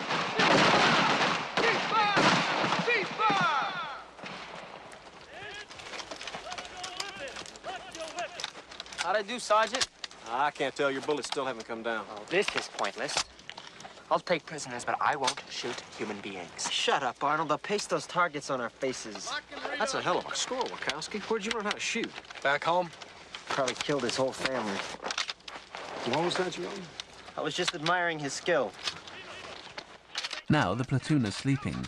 How'd I do, Sergeant? I can't tell. Your bullets still haven't come down. Oh, this is pointless. I'll take prisoners, but I won't shoot human beings. Shut up, Arnold. They'll paste those targets on our faces. That's a hell of a score, Wachowski. Where'd you learn how to shoot? Back home? Probably killed his whole family. What was that, Jerome? I was just admiring his skill. Now the platoon are sleeping.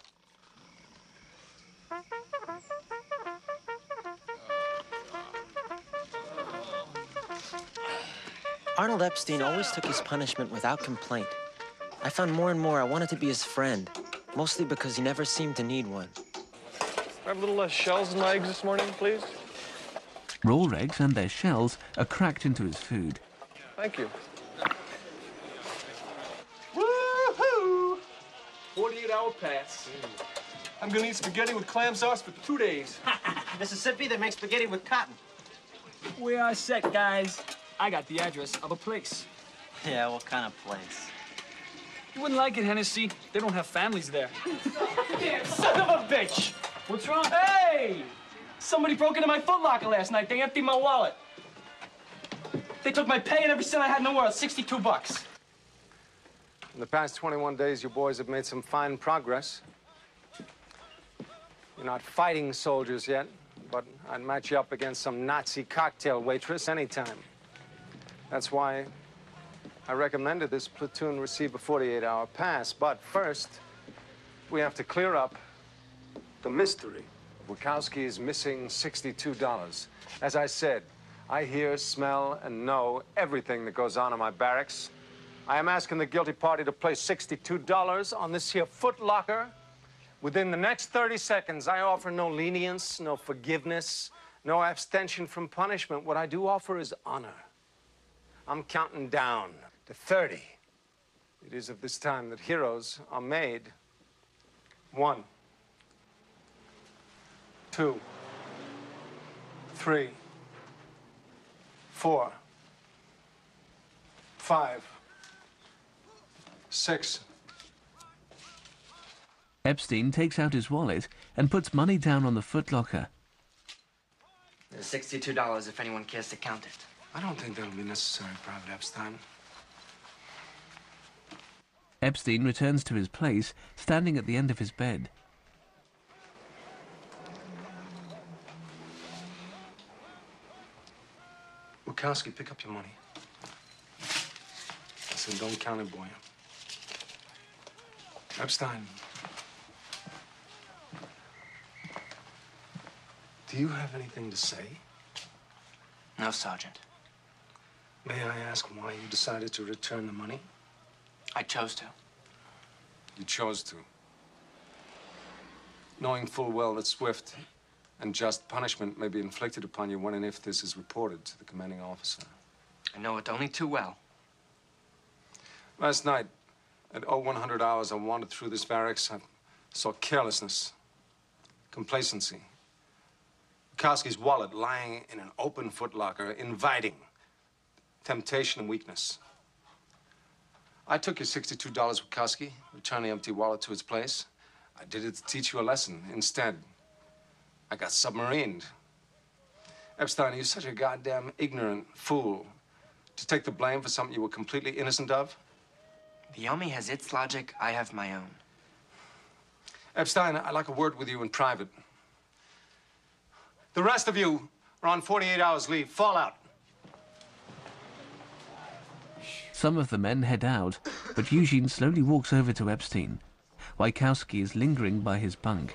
Arnold Epstein always took his punishment without complaint. I found more and more I wanted to be his friend, mostly because he never seemed to need one. I have a little less shells in my eggs this morning, please. Raw eggs and their shells are cracked into his food. Thank you. Woohoo! 48-hour pass. I'm gonna eat spaghetti with clam sauce for 2 days. Mississippi, they make spaghetti with cotton. We are set, guys. I got the address of a place. Yeah, what kind of place? You wouldn't like it, Hennessy. They don't have families there. Son of a bitch! What's wrong? Hey! Somebody broke into my Foot Locker last night. They emptied my wallet. They took my pay and every cent I had in the world, 62 bucks. In the past 21 days, you boys have made some fine progress. You're not fighting soldiers yet, but I'd match you up against some Nazi cocktail waitress anytime. That's why I recommended this platoon receive a 48-hour pass. But first, we have to clear up the mystery. Wachowski missing $62. As I said, I hear, smell, and know everything that goes on in my barracks. I am asking the guilty party to place $62 on this here Foot Locker. Within the next 30 seconds, I offer no lenience, no forgiveness, no abstention from punishment. What I do offer is honor. I'm counting down to 30. It is of this time that heroes are made. 1, 2, 3, 4, 5, 6. Epstein takes out his wallet and puts money down on the footlocker. There's $62 if anyone cares to count it. I don't think that'll be necessary, Private Epstein. Epstein returns to his place, standing at the end of his bed. Wachowski, pick up your money. Listen, don't count it, boy. Epstein. Do you have anything to say? No, Sergeant. May I ask why you decided to return the money? I chose to. You chose to. Knowing full well that swift and just punishment may be inflicted upon you when and if this is reported to the commanding officer. I know it only too well. Last night, at 0100 hours, I wandered through this barracks. I saw carelessness, complacency. Bukowski's wallet lying in an open footlocker, inviting temptation and weakness. I took your $62, Bukowski, returned the empty wallet to its place. I did it to teach you a lesson. Instead, I got submarined. Epstein, you're such a goddamn ignorant fool to take the blame for something you were completely innocent of. The Army has its logic, I have my own. Epstein, I'd like a word with you in private. The rest of you are on 48 hours leave. Fall out. Some of the men head out, but Eugene slowly walks over to Epstein. Wachowski is lingering by his bunk.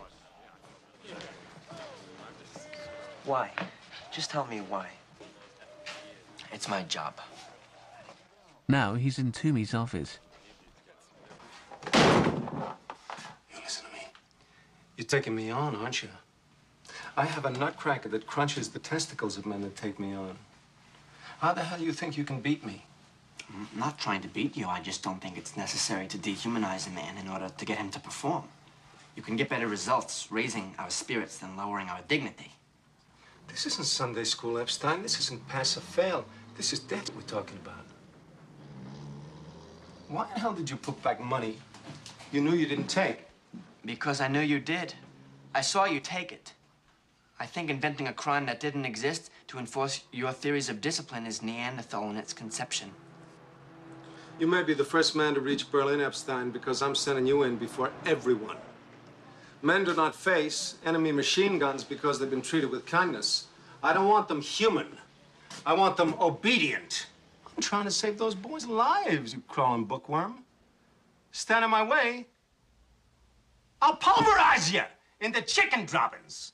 Why? Just tell me why. It's my job. Now he's in Toomey's office. Listen to me. You're taking me on, aren't you? I have a nutcracker that crunches the testicles of men that take me on. How the hell do you think you can beat me? I'm not trying to beat you. I just don't think it's necessary to dehumanize a man in order to get him to perform. You can get better results raising our spirits than lowering our dignity. This isn't Sunday school, Epstein. This isn't pass or fail. This is death we're talking about. Why the hell did you put back money you knew you didn't take? Because I knew you did. I saw you take it. I think inventing a crime that didn't exist to enforce your theories of discipline is Neanderthal in its conception. You may be the first man to reach Berlin, Epstein, because I'm sending you in before everyone. Men do not face enemy machine guns because they've been treated with kindness. I don't want them human. I want them obedient. I'm trying to save those boys' lives, you crawling bookworm. Stand in my way, I'll pulverize you into chicken droppings.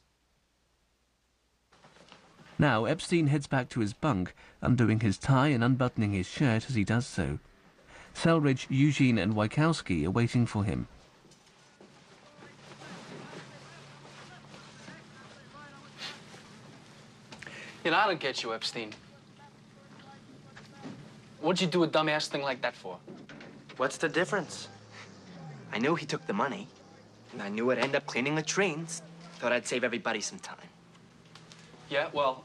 Now Epstein heads back to his bunk, undoing his tie and unbuttoning his shirt as he does so. Selridge, Eugene and Wachowski are waiting for him. You know, I don't get you, Epstein. What'd you do a dumbass thing like that for? What's the difference? I knew he took the money, and I knew I'd end up cleaning the trains. Thought I'd save everybody some time. Yeah, well,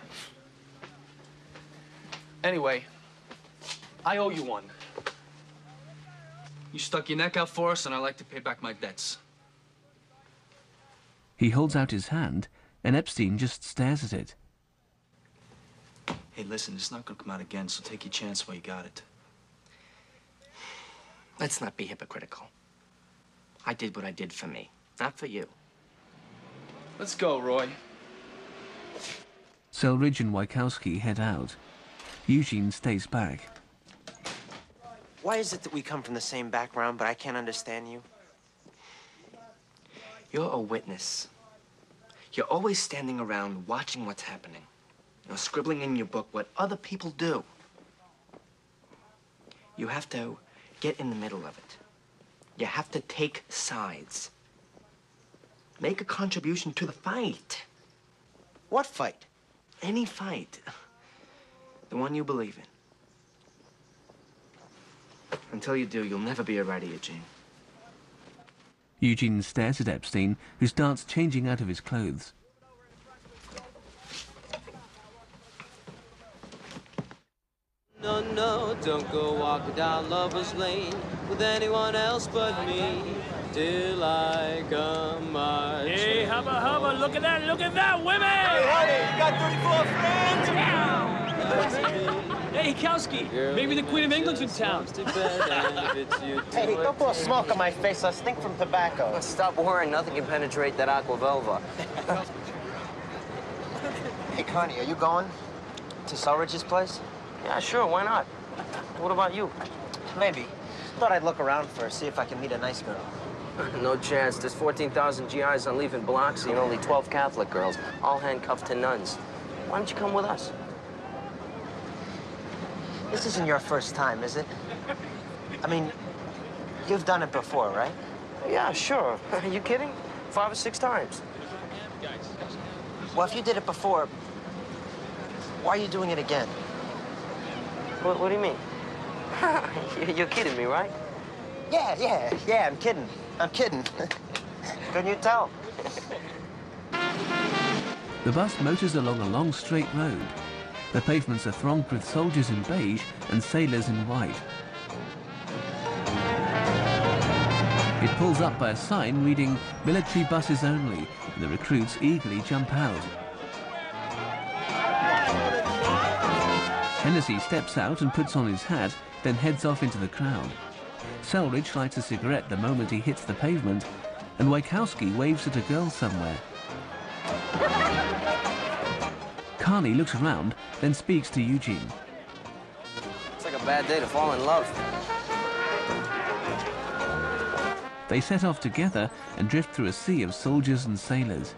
anyway, I owe you one. You stuck your neck out for us, and I like to pay back my debts. He holds out his hand, and Epstein just stares at it. Hey, listen, it's not gonna come out again, so take your chance while you got it. Let's not be hypocritical. I did what I did for me, not for you. Let's go, Roy. Selridge and Wachowski head out. Eugene stays back. Why is it that we come from the same background, but I can't understand you? You're a witness. You're always standing around watching what's happening. You know, scribbling in your book what other people do. You have to get in the middle of it. You have to take sides. Make a contribution to the fight. What fight? Any fight. The one you believe in. Until you do, you'll never be a writer, Eugene. Eugene stares at Epstein, who starts changing out of his clothes. No, no, don't go walking down Lover's Lane with anyone else but me till I come marching. Hey, hubba, hubba, look at that, women! Hey, honey, you got 34 friends? Hey, Kowski, maybe the Queen of England's in town. Hey, don't blow smoke on my face. I stink from tobacco. Stop worrying. Nothing can penetrate that aqua velva. Hey, Connie, are you going to Selridge's place? Yeah, sure. Why not? What about you? Maybe. Thought I'd look around first, see if I can meet a nice girl. No chance. There's 14,000 GIs on leave in Biloxi and only 12 Catholic girls, all handcuffed to nuns. Why don't you come with us? This isn't your first time, is it? I mean, You've done it before, right? Yeah, sure. Are you kidding? 5 or 6 times. Well, if you did it before, why are you doing it again? What do you mean? You're kidding me, right? Yeah, I'm kidding. I'm kidding. Couldn't you tell? The bus motors along a long straight road. The pavements are thronged with soldiers in beige and sailors in white. It pulls up by a sign reading "Military buses only," and the recruits eagerly jump out. Hennessy steps out and puts on his hat, then heads off into the crowd. Selridge lights a cigarette the moment he hits the pavement, and Wachowski waves at a girl somewhere. Carney looks around, then speaks to Eugene. It's like a bad day to fall in love. They set off together and drift through a sea of soldiers and sailors.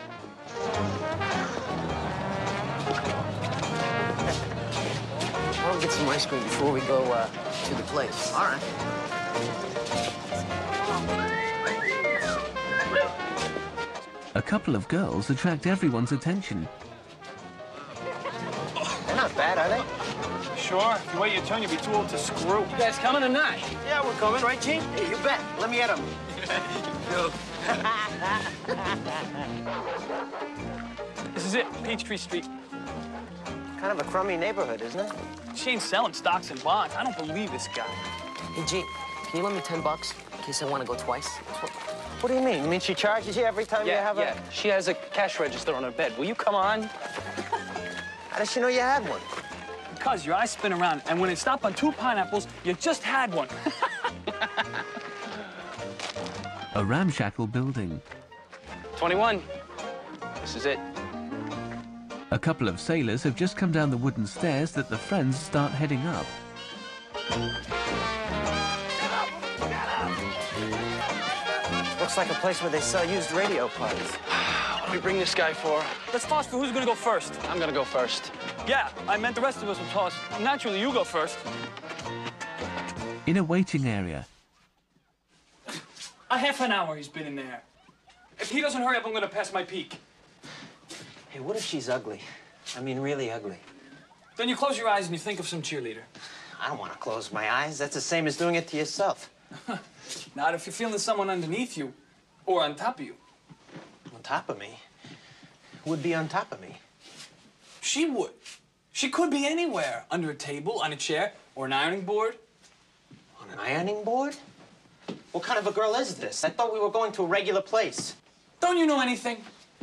I want to get some ice cream before we go to the place. All right. A couple of girls attract everyone's attention. They're not bad, are they? Sure. If you wait your turn, you'll be too old to screw. You guys coming or not? Yeah, we're coming, right, Gene? Hey, you bet. Let me at them. This is it, Peachtree Street. Kind of a crummy neighborhood, isn't it? She ain't selling stocks and bonds. I don't believe this guy. Hey, Gene, can you lend me $10 in case I want to go twice? What do you mean? You mean she charges you every time you have a... She has a cash register on her bed. Will you come on? How does she know you had one? Because your eyes spin around, and when it stopped on 2 pineapples, you just had one. A ramshackle building. 21. This is it. A couple of sailors have just come down the wooden stairs that the friends start heading up. Looks like a place where they sell used radio parts. What do we bring this guy for? Let's toss for who's gonna go first. I'm gonna go first. Yeah, I meant the rest of us will toss. Naturally, you go first. In a waiting area. A half an hour he's been in there. If he doesn't hurry up, I'm gonna pass my peak. Hey, what if she's ugly? I mean, really ugly. Then you close your eyes and you think of some cheerleader. I don't want to close my eyes. That's the same as doing it to yourself. Not if you're feeling someone underneath you or on top of you. On top of me? Who would be on top of me? She would. She could be anywhere. Under a table, on a chair, or an ironing board. On an ironing board? What kind of a girl is this? I thought we were going to a regular place. Don't you know anything?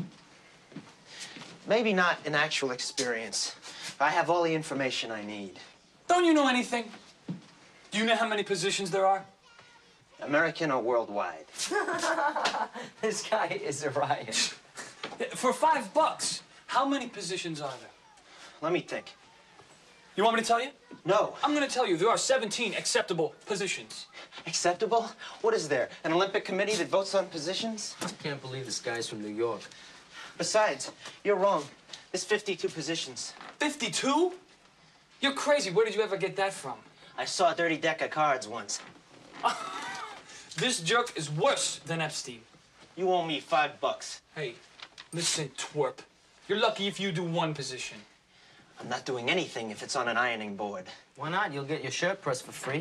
Maybe not an actual experience. I have all the information I need. Don't you know anything? Do you know how many positions there are? American or worldwide? This guy is a riot. For $5, how many positions are there? Let me think. You want me to tell you? No. I'm going to tell you. There are 17 acceptable positions. Acceptable? What is there? An Olympic committee that votes on positions? I can't believe this guy's from New York. Besides, you're wrong. There's 52 positions. 52? You're crazy. Where did you ever get that from? I saw a dirty deck of cards once. This jerk is worse than Epstein. You owe me $5. Hey, listen, twerp. You're lucky if you do 1 position. I'm not doing anything if it's on an ironing board. Why not? You'll get your shirt pressed for free.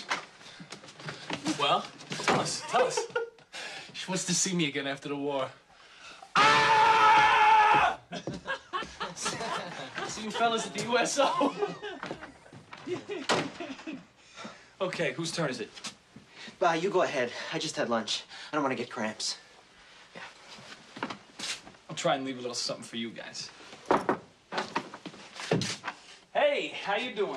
Well, tell us, tell us. She wants to see me again after the war. See you fellas at the USO. Okay, whose turn is it? You go ahead. I just had lunch. I don't want to get cramps. I'll try and leave a little something for you guys. Hey, how you doing?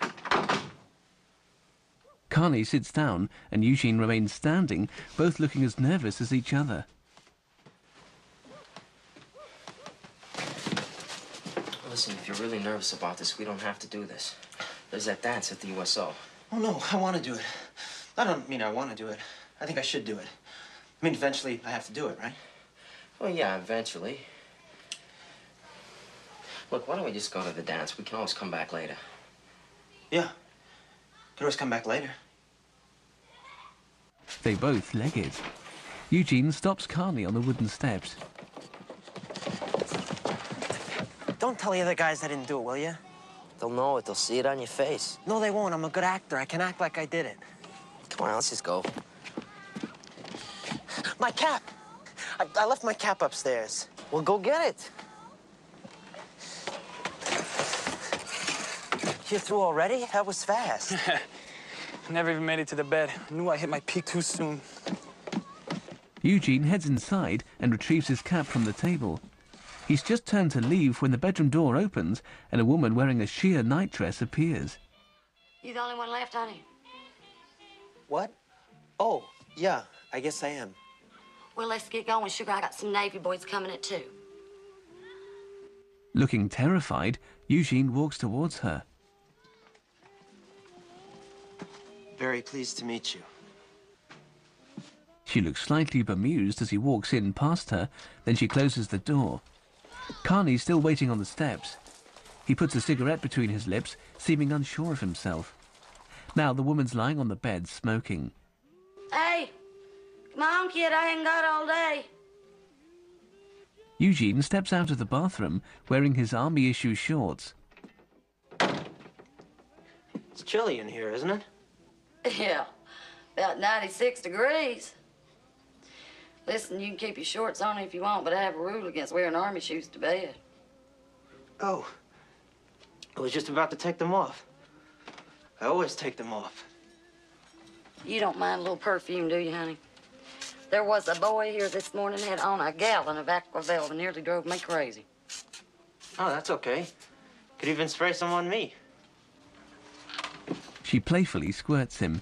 Carney sits down and Eugene remains standing, both looking as nervous as each other. Listen, if you're really nervous about this, we don't have to do this. There's that dance at the USO. Oh, no, I want to do it. I don't mean I want to do it. I think I should do it. I mean, eventually I have to do it, right? Well, yeah, eventually. Look, why don't we just go to the dance? We can always come back later. Yeah. Could always come back later. They both leg it. Eugene stops Carney on the wooden steps. Don't tell the other guys I didn't do it, will you? They'll know it. They'll see it on your face. No, they won't. I'm a good actor. I can act like I did it. Come on, let's just go. My cap! I left my cap upstairs. Well, go get it. You're through already? That was fast. Never even made it to the bed. Knew I hit my peak too soon. Eugene heads inside and retrieves his cap from the table. He's just turned to leave when the bedroom door opens and a woman wearing a sheer nightdress appears. You the only one left, honey? What? Oh, yeah, I guess I am. Well, let's get going, sugar. I got some Navy boys coming at 2. Looking terrified, Eugene walks towards her. Very pleased to meet you. She looks slightly bemused as he walks in past her, then she closes the door. Carney's still waiting on the steps. He puts a cigarette between his lips, seeming unsure of himself. Now the woman's lying on the bed, smoking. Hey, come on, kid. I ain't got all day. Eugene steps out of the bathroom, wearing his army-issue shorts. It's chilly in here, isn't it? Yeah, about 96 degrees. Listen, you can keep your shorts on if you want, but I have a rule against wearing army shoes to bed. Oh. I was just about to take them off. I always take them off. You don't mind a little perfume, do you, honey? There was a boy here this morning had on a gallon of Aquavelva and nearly drove me crazy. Oh, that's okay. Could even spray some on me. She playfully squirts him.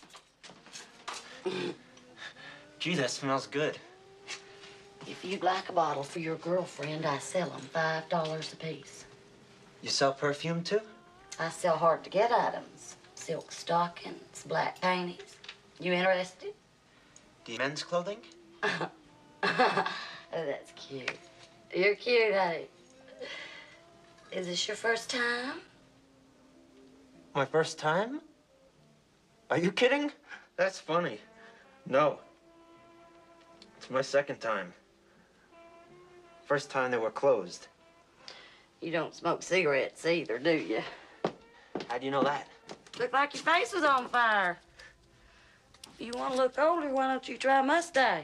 Gee, that smells good. If you'd like a bottle for your girlfriend, I sell them $5 a piece. You sell perfume, too? I sell hard-to-get items. Silk stockings, black panties. You interested? Do you men's clothing? Oh, that's cute. You're cute, honey. Is this your first time? My first time? Are you kidding? That's funny. No. It's my second time. First time they were closed. You don't smoke cigarettes either, do you? How do you know that? Looked like your face was on fire. If you want to look older, why don't you try a mustache?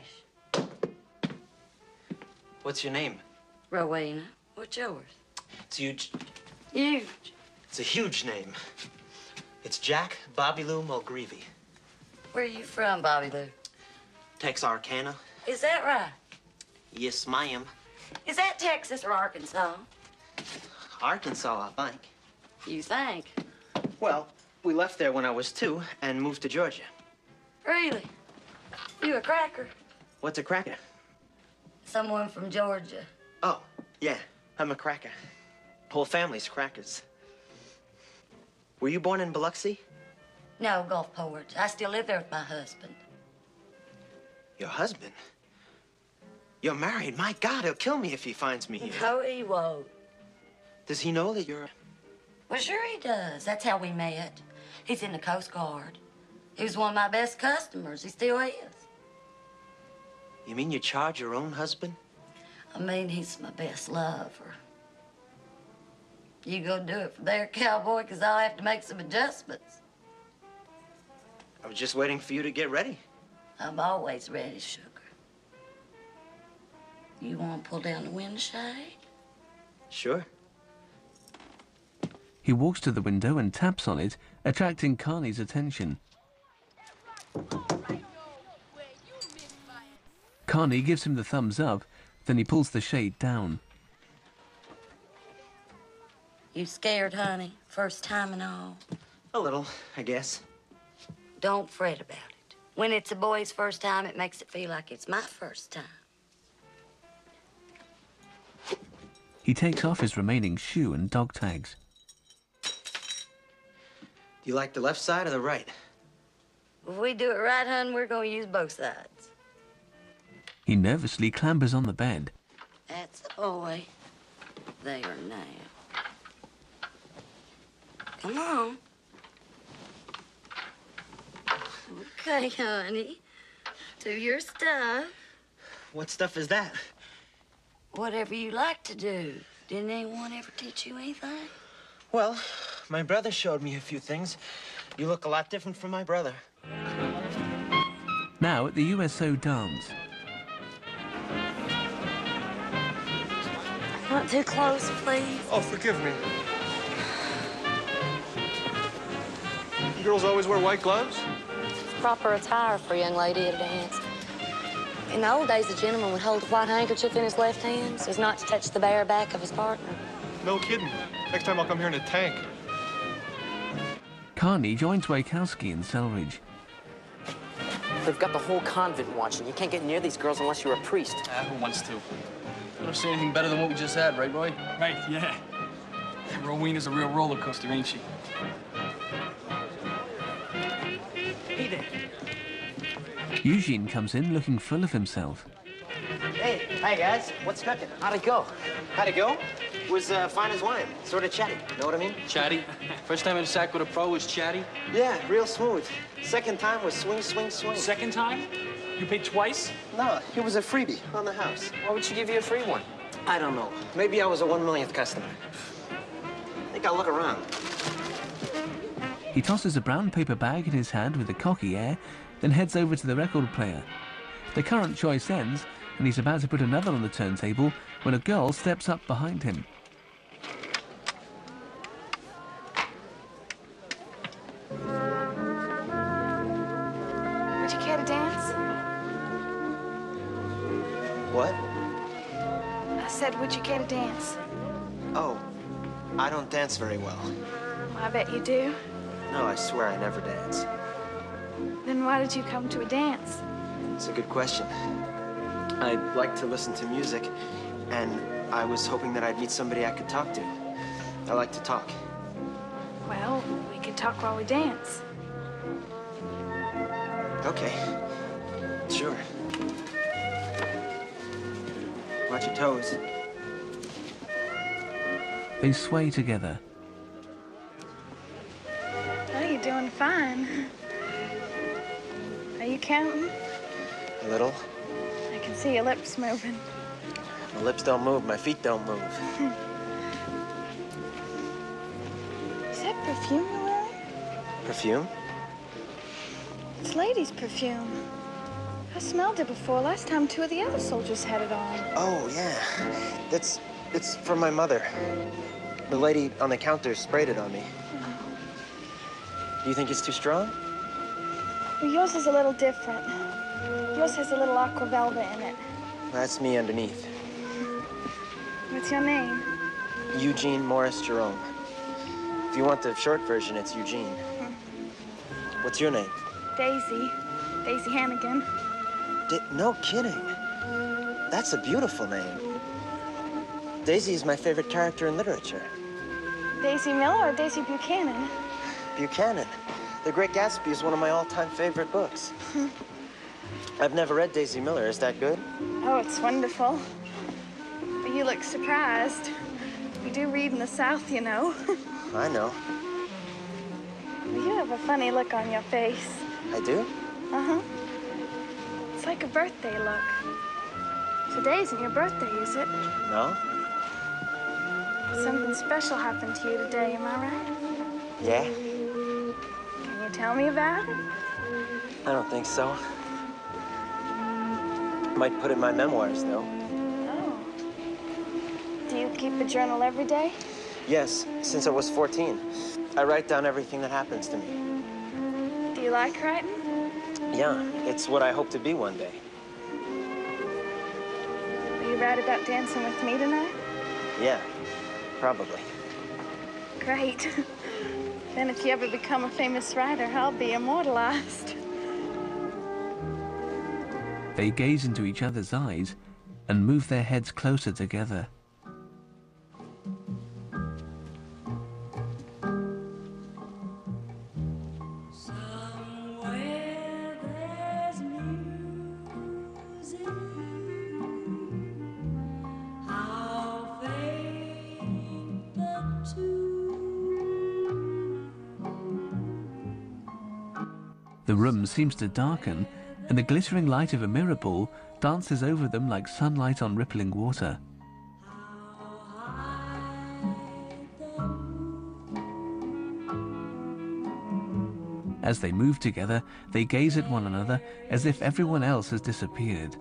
What's your name? Rowena. What's yours? It's huge. Huge. It's a huge name. It's Jack Bobby Lou Mulgreevy. Where are you from, Bobby Lou? Texarkana. Is that right? Yes, ma'am. Is that Texas or Arkansas? Arkansas, I think. You think? Well, we left there when I was 2 and moved to Georgia. Really? You a cracker? What's a cracker? Someone from Georgia. Oh, yeah, I'm a cracker. Whole family's crackers. Were you born in Biloxi? No, Gulfport. I still live there with my husband. Your husband? You're married? My God, he'll kill me if he finds me here. No, he won't. Does he know that you're... Well, sure he does. That's how we met. He's in the Coast Guard. He was one of my best customers. He still is. You mean you charge your own husband? I mean, he's my best lover. You go do it from there, cowboy, because I'll have to make some adjustments. I was just waiting for you to get ready. I'm always ready, sugar. You want to pull down the window shade? Sure. He walks to the window and taps on it, attracting Carney's attention. Carney gives him the thumbs up, then he pulls the shade down. You scared, honey? First time and all? A little, I guess. Don't fret about it. When it's a boy's first time, it makes it feel like it's my first time. He takes off his remaining shoe and dog tags. Do you like the left side or the right? If we do it right, hun, we're going to use both sides. He nervously clambers on the bed. That's a boy. There now. Come on. Okay, honey. Do your stuff. What stuff is that? Whatever you like to do. Didn't anyone ever teach you anything? Well, my brother showed me a few things. You look a lot different from my brother. Now at the USO dance. Not too close, please. Oh, forgive me. You girls always wear white gloves? It's proper attire for a young lady at a dance. In the old days, the gentleman would hold a white handkerchief in his left hand so as not to touch the bare back of his partner. No kidding. Next time I'll come here in a tank. Carney joins Wachowski in Selridge. They've got the whole convent watching. You can't get near these girls unless you're a priest. Who wants to? Never seen anything better than what we just had, right, Roy? Right, yeah. Rowena's a real roller coaster, ain't she? Hey there. Eugene comes in looking full of himself. Hey, hi guys. What's cooking? How'd it go? How'd it go? It was fine as wine. Sort of chatty. Know what I mean? Chatty? First time in a sack with a pro was chatty? Yeah, real smooth. Second time was swing, swing, swing. Second time? You paid twice? No, it was a freebie on the house. Why would she give you a free one? I don't know. Maybe I was a 1 millionth customer. I think I'll look around. He tosses a brown paper bag in his hand with a cocky air, then heads over to the record player. The current choice ends, and he's about to put another on the turntable when a girl steps up behind him. Would you care to dance? What? I said, would you care to dance? Oh, I don't dance very well. I bet you do. No, I swear I never dance. Then why did you come to a dance? It's a good question. I like to listen to music, and I was hoping that I'd meet somebody I could talk to. I like to talk. Well, we could talk while we dance. Okay. Sure. Watch your toes. They sway together. Oh, you're doing fine. Are you counting? A little. I can see your lips moving. My lips don't move, my feet don't move. Is that perfume you're wearing? Perfume? It's ladies' perfume. I smelled it before. Last time 2 of the other soldiers had it on. Oh, yeah. It's from my mother. The lady on the counter sprayed it on me. Do you think it's too strong? Well, yours is a little different. Yours has a little aqua velvet in it. That's me underneath. What's your name? Eugene Morris Jerome. If you want the short version, it's Eugene. What's your name? Daisy. Daisy Hannigan. No kidding. That's a beautiful name. Daisy is my favorite character in literature. Daisy Miller or Daisy Buchanan? Buchanan. The Great Gatsby is one of my all-time favorite books. I've never read Daisy Miller. Is that good? Oh, it's wonderful. But you look surprised. We do read in the South, you know. I know. You have a funny look on your face. I do? Uh-huh. It's like a birthday look. Today isn't your birthday, is it? No? Something special happened to you today, am I right? Yeah? Can you tell me about it? I don't think so. Might put in my memoirs, though. Oh. Do you keep a journal every day? Yes, since I was 14. I write down everything that happens to me. Do you like writing? Yeah, it's what I hope to be one day. Will you write about dancing with me tonight? Yeah, probably. Great. Then if you ever become a famous writer, I'll be immortalized. They gaze into each other's eyes and move their heads closer together. The room seems to darken and the glittering light of a mirror ball dances over them like sunlight on rippling water. As they move together, they gaze at one another as if everyone else has disappeared.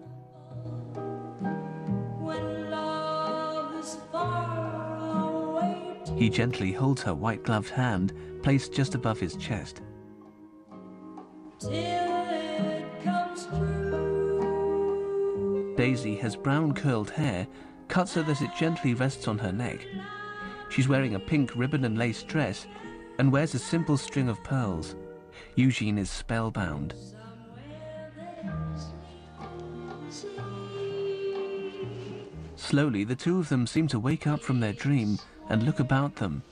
He gently holds her white-gloved hand, placed just above his chest. Daisy has brown curled hair, cut so that it gently rests on her neck. She's wearing a pink ribbon and lace dress and wears a simple string of pearls. Eugene is spellbound. Slowly, the two of them seem to wake up from their dream and look about them.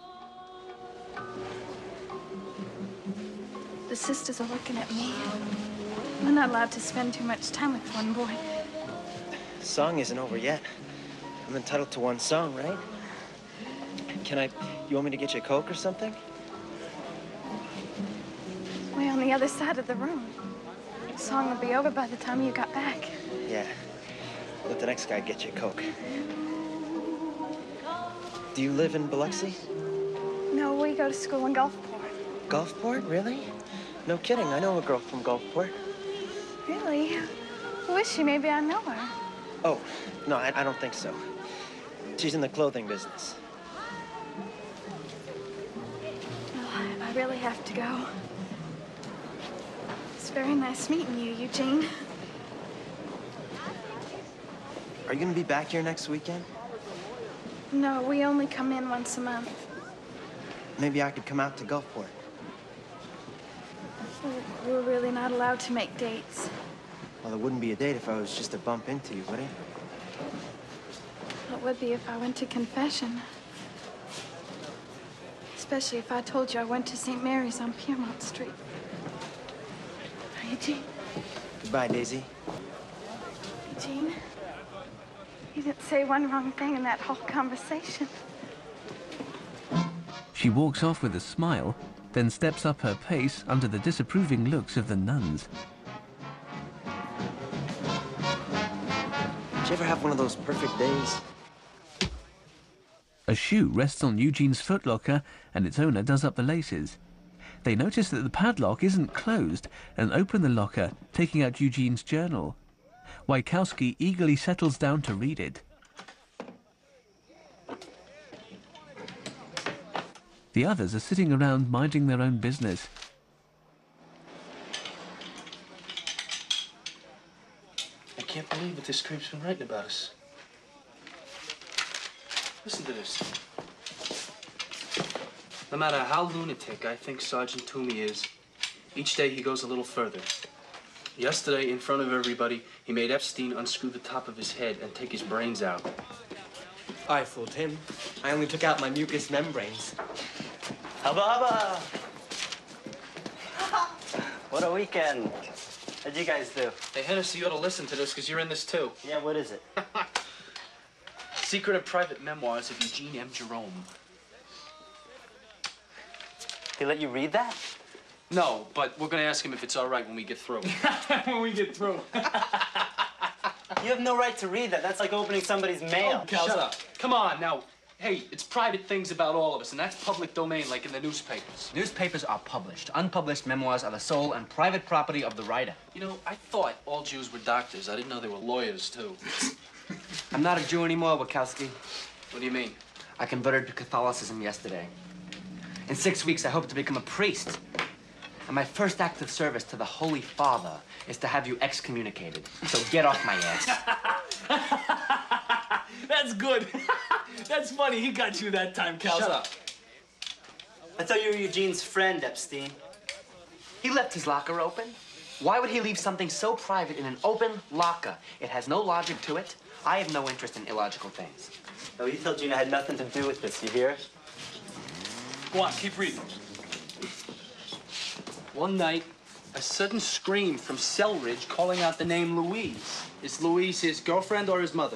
The sisters are looking at me. We're not allowed to spend too much time with one boy. The song isn't over yet. I'm entitled to one song, right? You want me to get you a Coke or something? Way on the other side of the room. The song will be over by the time you got back. Yeah. Let the next guy get you a Coke. Do you live in Biloxi? No, we go to school in Gulfport. Gulfport? Really? No kidding. I know a girl from Gulfport. Really? Who is she? Maybe I know her. Oh, no, I don't think so. She's in the clothing business. Oh, I really have to go. It's very nice meeting you, Eugene. Are you going to be back here next weekend? No, we only come in once a month. Maybe I could come out to Gulfport. We're really not allowed to make dates. Well, it wouldn't be a date if I was just to bump into you, would it? It would be if I went to confession. Especially if I told you I went to St. Mary's on Piermont Street. Eugene. Goodbye, Daisy. Eugene, you didn't say one wrong thing in that whole conversation. She walks off with a smile, then steps up her pace under the disapproving looks of the nuns. Did you ever have one of those perfect days? A shoe rests on Eugene's footlocker, and its owner does up the laces. They notice that the padlock isn't closed and open the locker, taking out Eugene's journal. Wajkowski eagerly settles down to read it. The others are sitting around minding their own business. I can't believe what this creep's been writing about us. Listen to this. No matter how lunatic I think Sergeant Toomey is, each day he goes a little further. Yesterday, in front of everybody, he made Epstein unscrew the top of his head and take his brains out. I fooled him. I only took out my mucous membranes. Hubba hubba! What a weekend. What'd you guys do? Hey, Hennessy, you ought to listen to this, because you're in this too. Yeah, what is it? Secret and Private Memoirs of Eugene M. Jerome. They let you read that? No, but we're going to ask him if it's all right when we get through. When we get through. You have no right to read that. That's like opening somebody's mail. Oh, shut up. Come on, now. Hey, it's private things about all of us, and that's public domain, like in the newspapers. Newspapers are published. Unpublished memoirs are the sole and private property of the writer. You know, I thought all Jews were doctors. I didn't know they were lawyers, too. I'm not a Jew anymore, Wachowski. What do you mean? I converted to Catholicism yesterday. In 6 weeks, I hope to become a priest. And my first act of service to the Holy Father is to have you excommunicated. So get off my ass. That's good. That's funny. He got you that time, Cal. Shut up. I thought you were Eugene's friend, Epstein. He left his locker open. Why would he leave something so private in an open locker? It has no logic to it. I have no interest in illogical things. No, you told Gene I had nothing to do with this, you hear? Go on, keep reading. One night, a sudden scream from Selridge calling out the name Louise. Is Louise his girlfriend or his mother?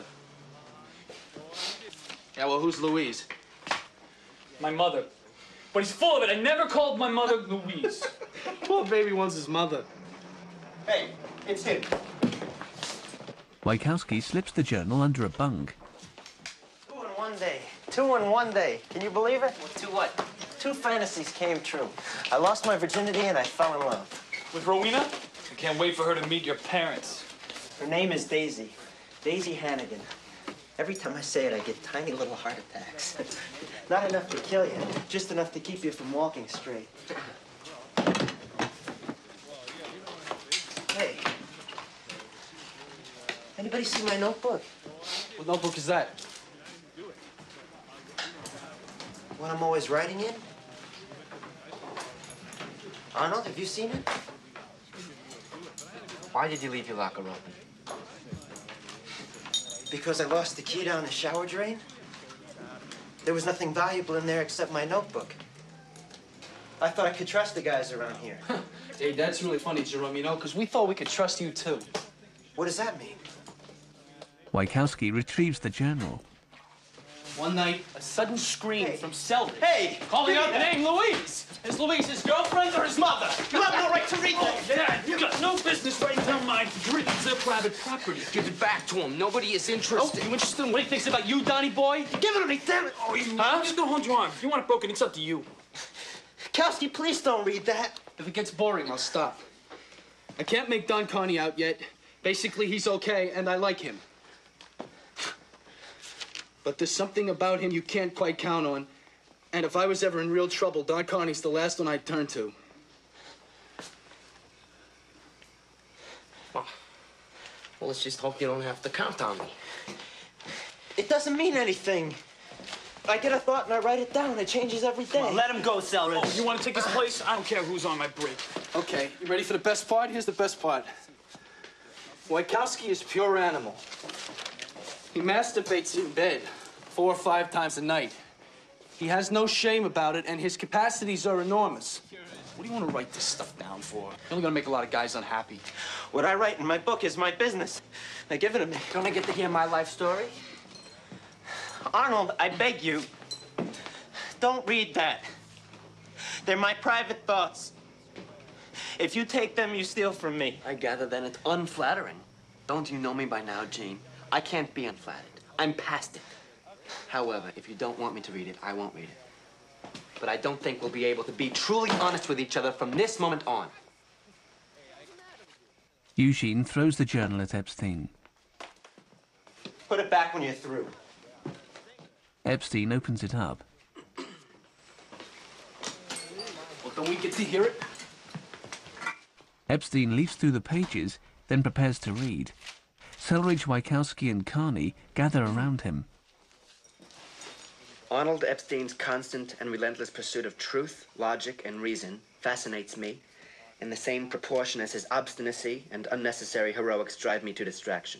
Yeah, well, who's Louise? My mother. But he's full of it. I never called my mother Louise. Poor baby wants his mother. Hey, it's him. Wachowski slips the journal under a bunk. 2 in 1 day. 2 in 1 day. Can you believe it? To what? 2 fantasies came true. I lost my virginity and I fell in love. With Rowena? I can't wait for her to meet your parents. Her name is Daisy. Daisy Hannigan. Every time I say it, I get tiny little heart attacks. Not enough to kill you, just enough to keep you from walking straight. Hey. Anybody see my notebook? What notebook is that? What I'm always writing in? Arnold, have you seen it? Why did you leave your locker open? Because I lost the key down the shower drain. There was nothing valuable in there except my notebook. I thought I could trust the guys around here. Hey, that's really funny, Jerome, you know, because we thought we could trust you, too. What does that mean? Wachowski retrieves the journal. One night, a sudden scream from Selvage. Hey! Calling out the name Louise! Is Louise his girlfriend or his mother? You have no right to read that! Yeah, you got no business writing down my dreams. They're private property. Give it back to him. Nobody is interested. Oh, you interested in what he thinks about you, Donnie boy? Give it to me, damn it! Oh, huh? Just go hold your arm. If you want it broken, it's up to you. Kowski, please don't read that. If it gets boring, I'll stop. I can't make Don Carney out yet. Basically, he's okay, and I like him. But there's something about him you can't quite count on. And if I was ever in real trouble, Don Carney's the last one I'd turn to. Well, let's just hope you don't have to count on me. It doesn't mean anything. I get a thought and I write it down. It changes every day. Let him go, Selvage. Oh, you want to take his place? I don't care who's on my break. Okay, you ready for the best part? Here's the best part. Wachowski is pure animal. He masturbates in bed 4 or 5 times a night. He has no shame about it, and his capacities are enormous. What do you want to write this stuff down for? You're only gonna make a lot of guys unhappy. What I write in my book is my business. Now give it to me. Don't I get to hear my life story? Arnold, I beg you, don't read that. They're my private thoughts. If you take them, you steal from me. I gather then it's unflattering. Don't you know me by now, Gene? I can't be unflattered. I'm past it. However, if you don't want me to read it, I won't read it. But I don't think we'll be able to be truly honest with each other from this moment on. Eugene throws the journal at Epstein. Put it back when you're through. Epstein opens it up. Well, don't we get to hear it? Epstein leafs through the pages, then prepares to read. Selridge, Wachowski, and Carney gather around him. Arnold Epstein's constant and relentless pursuit of truth, logic, and reason fascinates me in the same proportion as his obstinacy and unnecessary heroics drive me to distraction.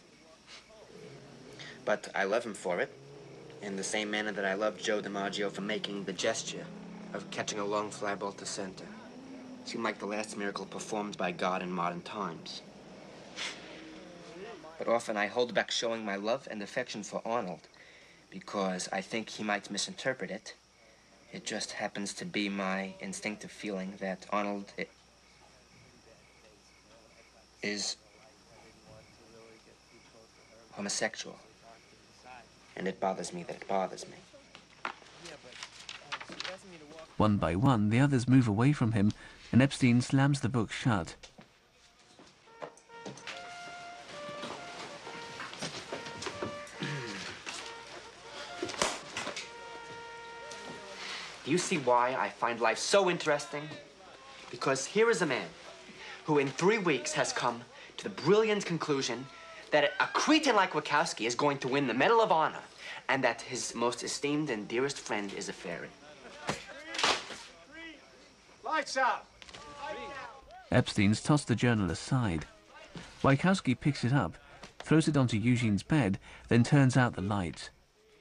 But I love him for it, in the same manner that I love Joe DiMaggio for making the gesture of catching a long fly ball to center. Seemed like the last miracle performed by God in modern times. But often I hold back showing my love and affection for Arnold because I think he might misinterpret it. It just happens to be my instinctive feeling that Arnold is homosexual. And it bothers me that it bothers me. One by one, the others move away from him, and Epstein slams the book shut. Do you see why I find life so interesting? Because here is a man who in 3 weeks has come to the brilliant conclusion that a cretin like Wachowski is going to win the Medal of Honor and that his most esteemed and dearest friend is a fairy. Lights out! Epstein's tossed the journal aside. Wachowski picks it up, throws it onto Eugene's bed, then turns out the lights.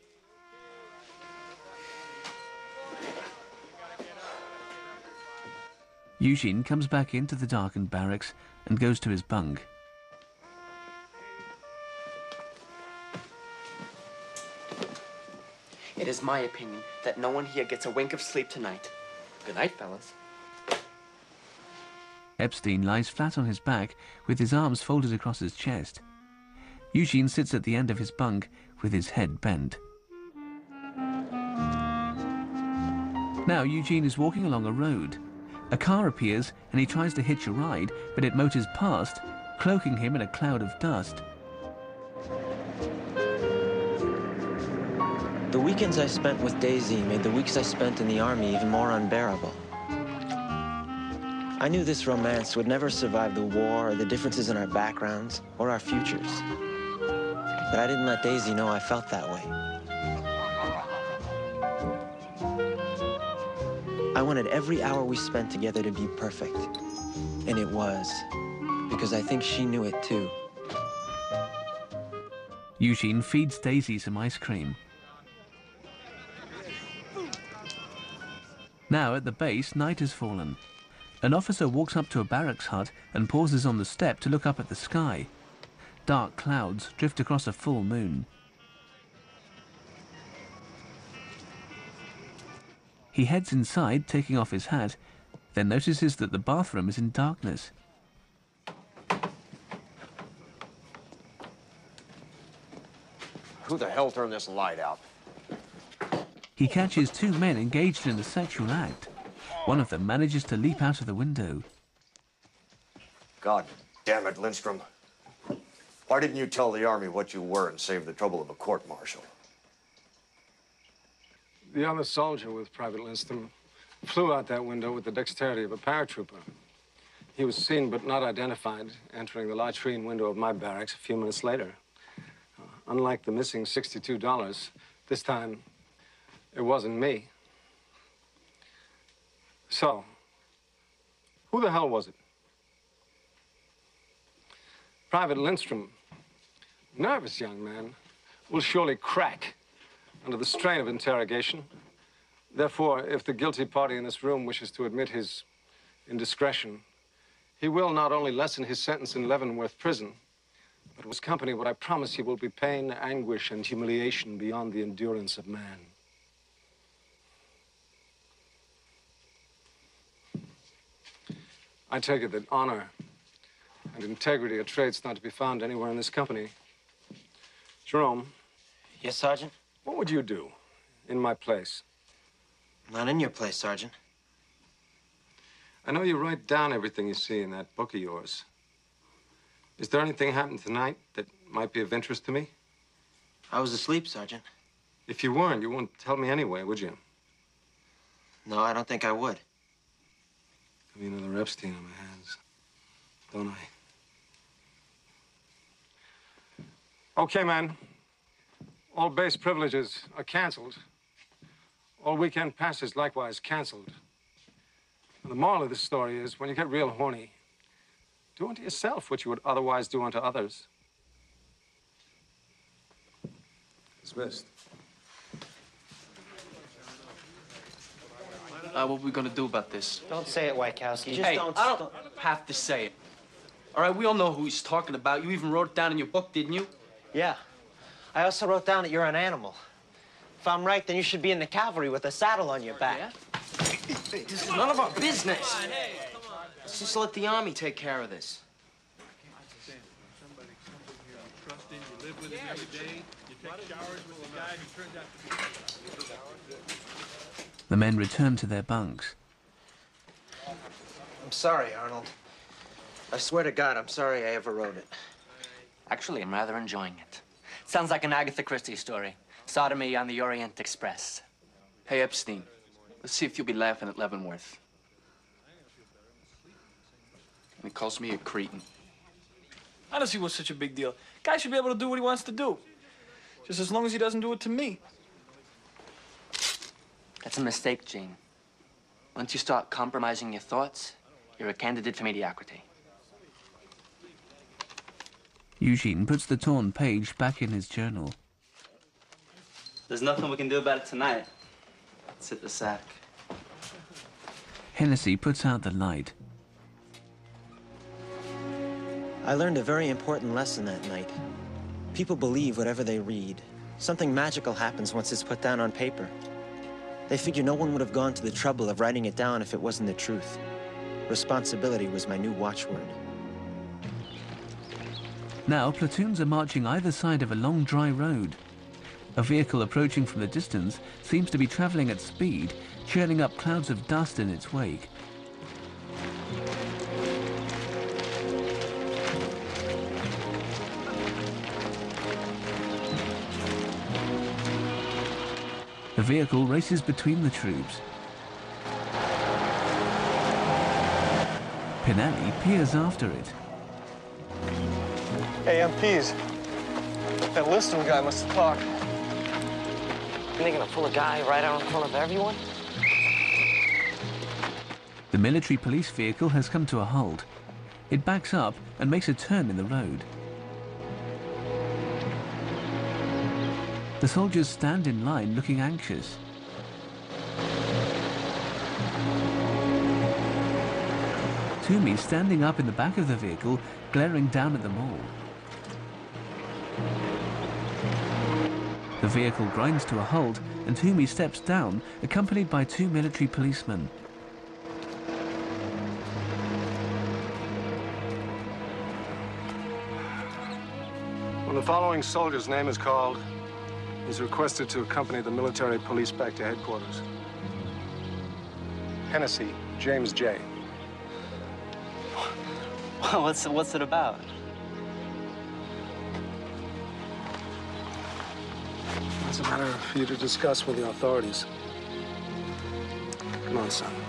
Eugene comes back into the darkened barracks and goes to his bunk. It is my opinion that no one here gets a wink of sleep tonight. Good night, fellas. Epstein lies flat on his back with his arms folded across his chest. Eugene sits at the end of his bunk with his head bent. Now Eugene is walking along a road. A car appears and he tries to hitch a ride, but it motors past, cloaking him in a cloud of dust. The weekends I spent with Daisy made the weeks I spent in the Army even more unbearable. I knew this romance would never survive the war or the differences in our backgrounds or our futures. But I didn't let Daisy know I felt that way. I wanted every hour we spent together to be perfect. And it was, because I think she knew it too. Eugene feeds Daisy some ice cream. Now at the base, night has fallen. An officer walks up to a barracks hut and pauses on the step to look up at the sky. Dark clouds drift across a full moon. He heads inside, taking off his hat, then notices that the bathroom is in darkness. Who the hell turned this light out? He catches two men engaged in a sexual act. One of them manages to leap out of the window. God damn it, Lindstrom. Why didn't you tell the Army what you were and save the trouble of a court-martial? The other soldier with Private Lindstrom flew out that window with the dexterity of a paratrooper. He was seen but not identified entering the latrine window of my barracks a few minutes later. Unlike the missing $62, this time it wasn't me. So, who the hell was it? Private Lindstrom, nervous young man, will surely crack under the strain of interrogation. Therefore, if the guilty party in this room wishes to admit his indiscretion, he will not only lessen his sentence in Leavenworth prison, but with company what I promise you will be pain, anguish, and humiliation beyond the endurance of man. I take it that honor and integrity are traits not to be found anywhere in this company. Jerome. Yes, Sergeant? What would you do in my place? Not in your place, Sergeant. I know you write down everything you see in that book of yours. Is there anything happened tonight that might be of interest to me? I was asleep, Sergeant. If you weren't, you wouldn't tell me anyway, would you? No, I don't think I would. I mean, another Epstein on my hands, don't I? Okay, man. All base privileges are canceled. All weekend passes likewise canceled. And the moral of this story is, when you get real horny, do unto yourself what you would otherwise do unto others. Dismissed. What are we gonna do about this? Don't say it, Wachowski. Hey, I don't have to say it. All right, we all know who he's talking about. You even wrote it down in your book, didn't you? Yeah. I also wrote down that you're an animal. If I'm right, then you should be in the cavalry with a saddle on your back. Yeah? This is none of our business. Let's just let the Army take care of this. The men return to their bunks. I'm sorry, Arnold. I swear to God, I'm sorry I ever wrote it. Actually, I'm rather enjoying it. Sounds like an Agatha Christie story. Sodomy on the Orient Express. Hey, Epstein, let's see if you'll be laughing at Leavenworth. And he calls me a cretin. I don't see what's such a big deal. Guy should be able to do what he wants to do. Just as long as he doesn't do it to me. That's a mistake, Gene. Once you start compromising your thoughts, you're a candidate for mediocrity. Eugene puts the torn page back in his journal. There's nothing we can do about it tonight. Let's hit the sack. Hennessy puts out the light. I learned a very important lesson that night. People believe whatever they read. Something magical happens once it's put down on paper. They figure no one would have gone to the trouble of writing it down if it wasn't the truth. Responsibility was my new watchword. Now, platoons are marching either side of a long, dry road. A vehicle approaching from the distance seems to be traveling at speed, churning up clouds of dust in its wake. The vehicle races between the troops. Pinelli peers after it. Hey, MPs. That Lindstrom guy must have talked. And they're gonna pull a guy right out in front of everyone? The military police vehicle has come to a halt. It backs up and makes a turn in the road. The soldiers stand in line looking anxious. Toomey standing up in the back of the vehicle, glaring down at them all. The vehicle grinds to a halt and Toomey steps down, accompanied by 2 military policemen. When the following soldier's name is called, he's requested to accompany the military police back to headquarters. Hennessy, James J. What's it about? It's a matter for you to discuss with the authorities. Come on, son.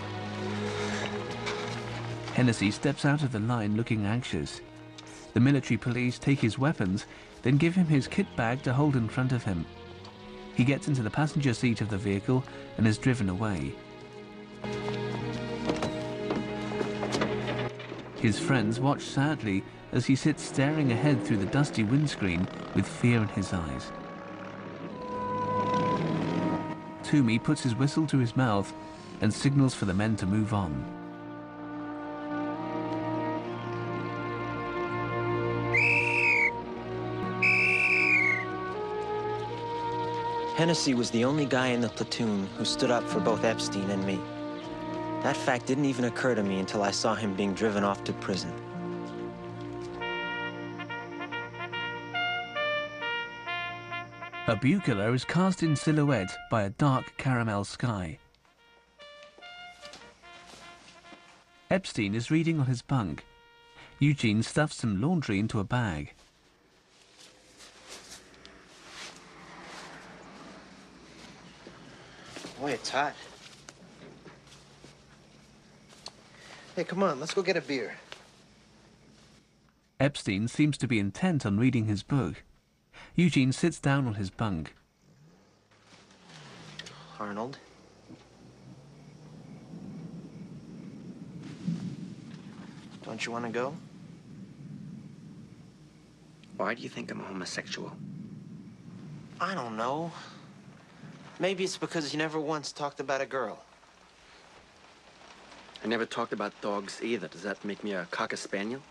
Hennessy steps out of the line looking anxious. The military police take his weapons, then give him his kit bag to hold in front of him. He gets into the passenger seat of the vehicle and is driven away. His friends watch sadly as he sits staring ahead through the dusty windscreen with fear in his eyes. Toomey puts his whistle to his mouth and signals for the men to move on. Hennessy was the only guy in the platoon who stood up for both Epstein and me. That fact didn't even occur to me until I saw him being driven off to prison. A Buchla is cast in silhouette by a dark caramel sky. Epstein is reading on his bunk. Eugene stuffs some laundry into a bag. Boy, it's hot. Hey, come on, let's go get a beer. Epstein seems to be intent on reading his book. Eugene sits down on his bunk. Arnold? Don't you want to go? Why do you think I'm a homosexual? I don't know. Maybe it's because you never once talked about a girl. I never talked about dogs either. Does that make me a cocker spaniel?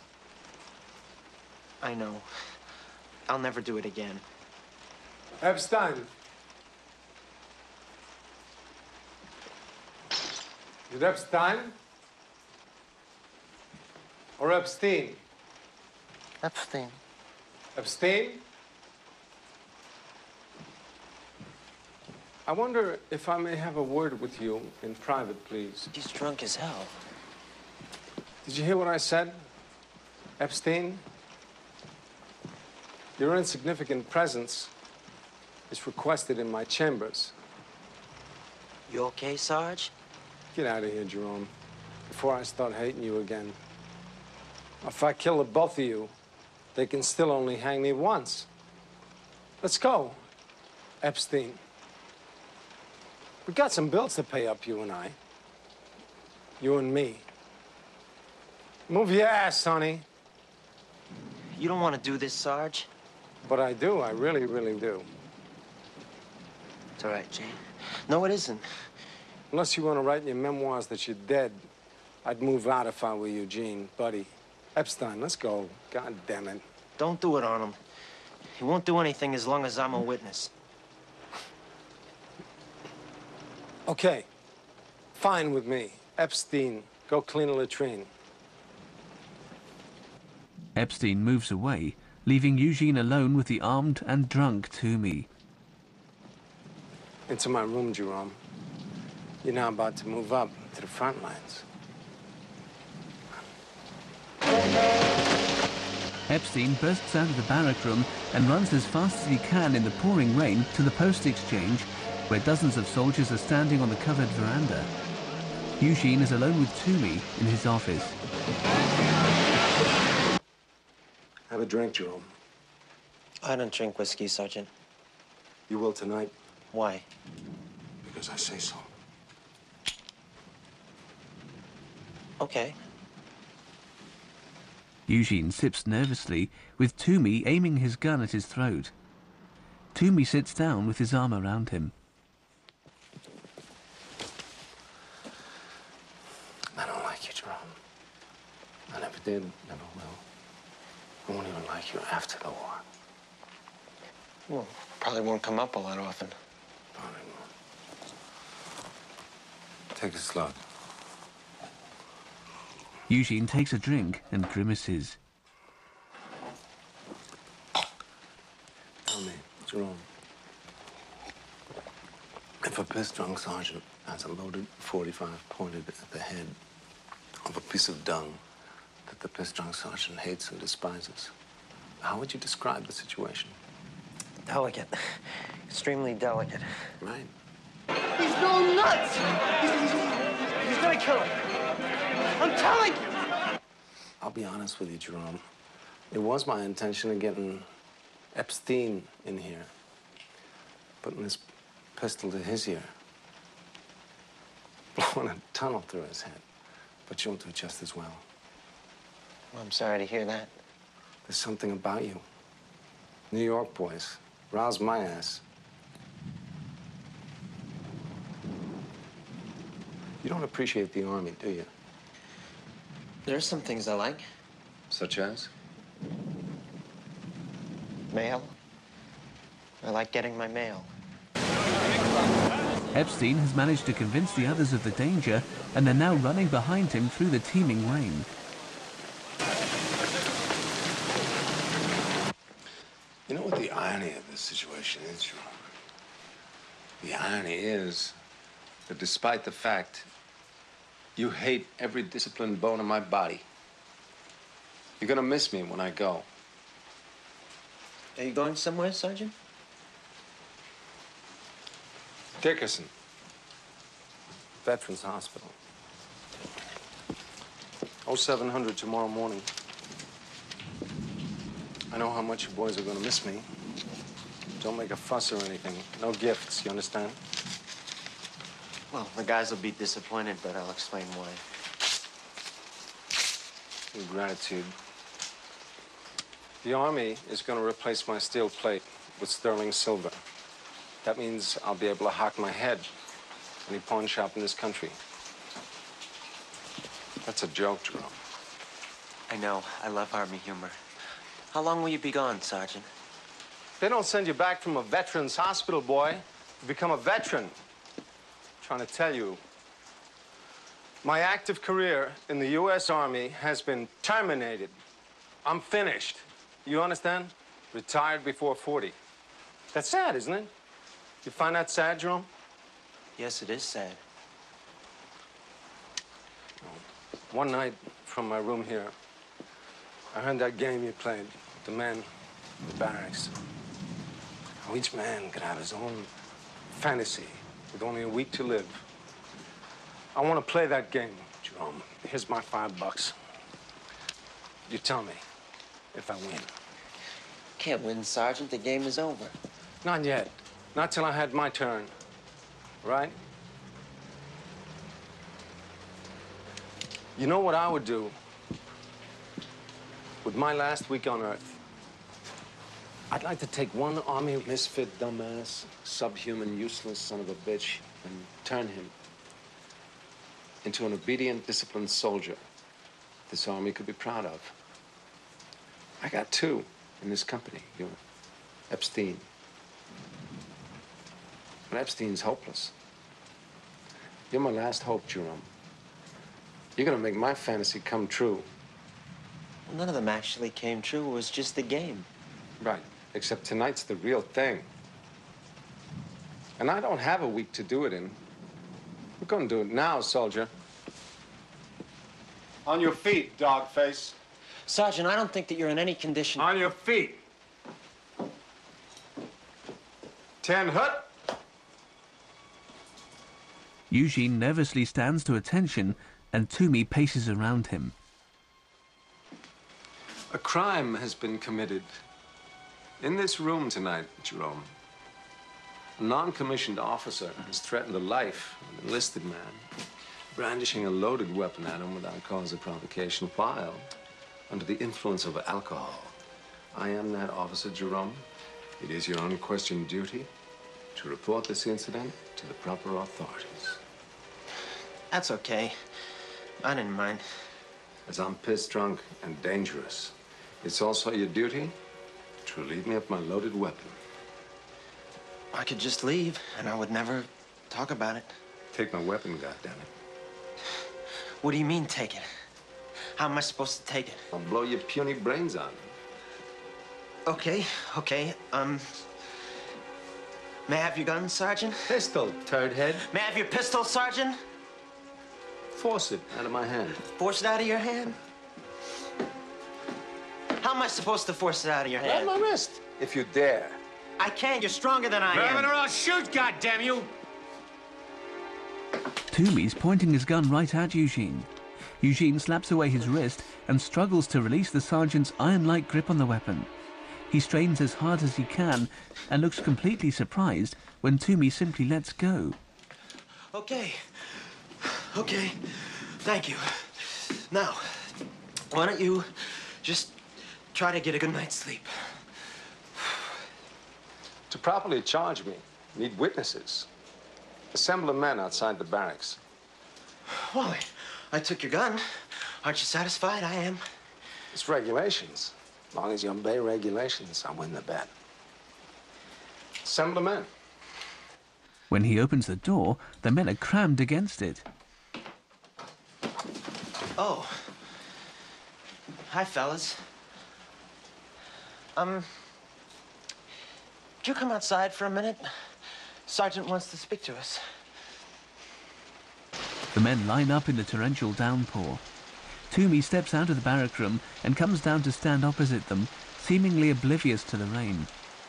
I know. I'll never do it again. Epstein. Is it Epstein? Or Epstein? Epstein. Epstein? I wonder if I may have a word with you in private, please. He's drunk as hell. Did you hear what I said? Epstein? Your insignificant presence is requested in my chambers. You okay, Sarge? Get out of here, Jerome, before I start hating you again. If I kill the both of you, they can still only hang me once. Let's go, Epstein. We got some bills to pay up, you and I. You and me. Move your ass, honey. You don't want to do this, Sarge. But I do. I really, really do. It's all right, Jane. No, it isn't. Unless you want to write in your memoirs that you're dead, I'd move out if I were Eugene, buddy. Epstein, let's go. God damn it. Don't do it on him. He won't do anything as long as I'm a witness. Okay. Fine with me. Epstein, Go clean a latrine. Epstein moves away, leaving Eugene alone with the armed and drunk Toomey. Into my room, Jerome. You're now about to move up to the front lines. Epstein bursts out of the barrack room and runs as fast as he can in the pouring rain to the post exchange, where dozens of soldiers are standing on the covered veranda. Eugene is alone with Toomey in his office. Have a drink, Jerome. I don't drink whiskey, Sergeant. You will tonight. Why? Because I say so. Okay. Eugene sips nervously, with Toomey aiming his gun at his throat. Toomey sits down with his arm around him. I don't like you, Jerome. I never did, never will. I won't even like you after the war. Well, probably won't come up all that often. Probably won't. Take a slug. Eugene takes a drink and grimaces. Tell me, Jerome, if a piss-drunk sergeant has a loaded .45 pointed at the head of a piece of dung that the piss-drunk sergeant hates and despises, how would you describe the situation? Delicate. Extremely delicate. Right. He's going nuts! He's gonna kill him. I'm telling you! I'll be honest with you, Jerome. It was my intention of getting Epstein in here, putting this pistol to his ear, blowing a tunnel through his head. But you'll do just as well. Well, I'm sorry to hear that. There's something about you. New York boys. Rouse my ass. You don't appreciate the Army, do you? There's some things I like. Such as? Mail. I like getting my mail. Epstein has managed to convince the others of the danger, and they're now running behind him through the teeming rain. You know what the irony of this situation is, Jerome? The irony is that despite the fact you hate every disciplined bone in my body, you're gonna miss me when I go. Are you going somewhere, Sergeant? Dickerson. Veterans Hospital. 0700 tomorrow morning. I know how much you boys are gonna miss me. Don't make a fuss or anything. No gifts, you understand? Well, the guys will be disappointed, but I'll explain why. With gratitude. The Army is gonna replace my steel plate with sterling silver. That means I'll be able to hock my head any pawn shop in this country. That's a joke, Jerome. I know. I love Army humor. How long will you be gone, Sergeant? They don't send you back from a veterans hospital, boy. You become a veteran. I'm trying to tell you. My active career in the U.S. Army has been terminated. I'm finished. You understand? Retired before 40. That's sad, isn't it? You find that sad, Jerome? Yes, it is sad. One night from my room here, I heard that game you played, the men, the barracks. How each man could have his own fantasy with only a week to live. I want to play that game, Jerome. Here's my $5. You tell me if I win. Can't win, Sergeant. The game is over. Not yet. Not till I had my turn. Right? You know what I would do with my last week on Earth? I'd like to take one Army misfit, dumbass, subhuman, useless son of a bitch and turn him into an obedient, disciplined soldier this Army could be proud of. I got two in this company. You're Epstein. But Epstein's hopeless. You're my last hope, Jerome. You're gonna make my fantasy come true. Well, none of them actually came true. It was just a game. Right, except tonight's the real thing. And I don't have a week to do it in. We're gonna do it now, soldier. On your feet, dog face. Sergeant, I don't think that you're in any condition... On your feet. 10 hut. Eugene nervously stands to attention, and Toomey paces around him. A crime has been committed. In this room tonight, Jerome, a non-commissioned officer has threatened the life of an enlisted man, brandishing a loaded weapon at him without cause of provocation, while under the influence of alcohol. I am that officer, Jerome. It is your unquestioned duty to report this incident to the proper authorities. That's okay. I didn't mind. As I'm pissed drunk and dangerous, it's also your duty to relieve me of my loaded weapon. I could just leave, and I would never talk about it. Take my weapon, goddammit. What do you mean, take it? How am I supposed to take it? I'll blow your puny brains out. Okay. May I have your gun, Sergeant? Pistol, turd head. May I have your pistol, Sergeant? Force it out of my hand. Force it out of your hand? How am I supposed to force it out of your hand? Grab my wrist, if you dare. I can't. You're stronger than I am. Or I'll shoot, goddamn you! Toomey's pointing his gun right at Eugene. Eugene slaps away his wrist and struggles to release the sergeant's iron-like grip on the weapon. He strains as hard as he can and looks completely surprised when Toomey simply lets go. Okay. Thank you. Now, why don't you just try to get a good night's sleep? To properly charge me, need witnesses. Assemble the men outside the barracks. Wally, I took your gun. Aren't you satisfied? I am. It's regulations. As long as you obey regulations, I win the bet. Assemble the men. When he opens the door, the men are crammed against it. Oh. Hi, fellas. Could you come outside for a minute? Sergeant wants to speak to us. The men line up in the torrential downpour. Toomey steps out of the barrack room and comes down to stand opposite them, seemingly oblivious to the rain.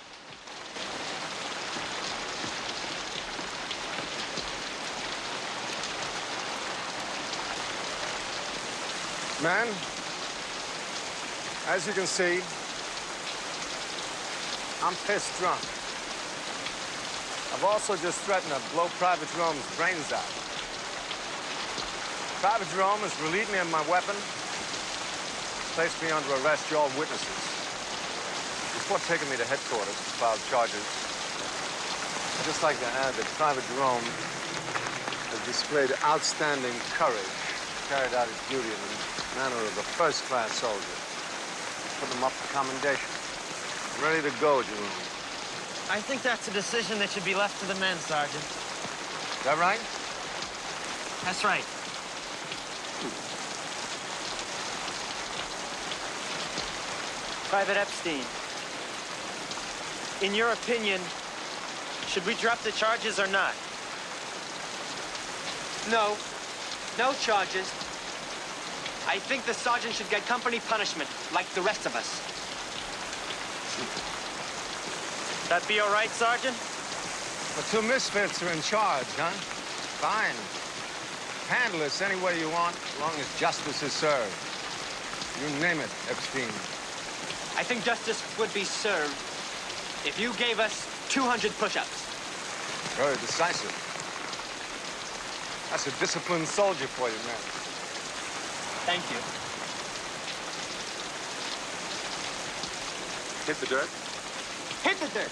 Man, as you can see, I'm pissed drunk. I've also just threatened to blow Private Jerome's brains out. Private Jerome has relieved me of my weapon, placed me under arrest. You're all witnesses. Before taking me to headquarters to file charges, I'd just like to add that Private Jerome has displayed outstanding courage, carried out his duty in the manner of a first-class soldier. Put him up for commendation. Ready to go, Jerome. I think that's a decision that should be left to the men, Sergeant. Is that right? That's right. Private Epstein, in your opinion, should we drop the charges or not? No. No charges. I think the sergeant should get company punishment, like the rest of us. That be all right, Sergeant? The two misfits are in charge, huh? Fine. Handle this any way you want, as long as justice is served. You name it, Epstein. I think justice would be served if you gave us 200 push-ups. Very decisive. That's a disciplined soldier for you, man. Thank you. Hit the dirt. Hit the dirt.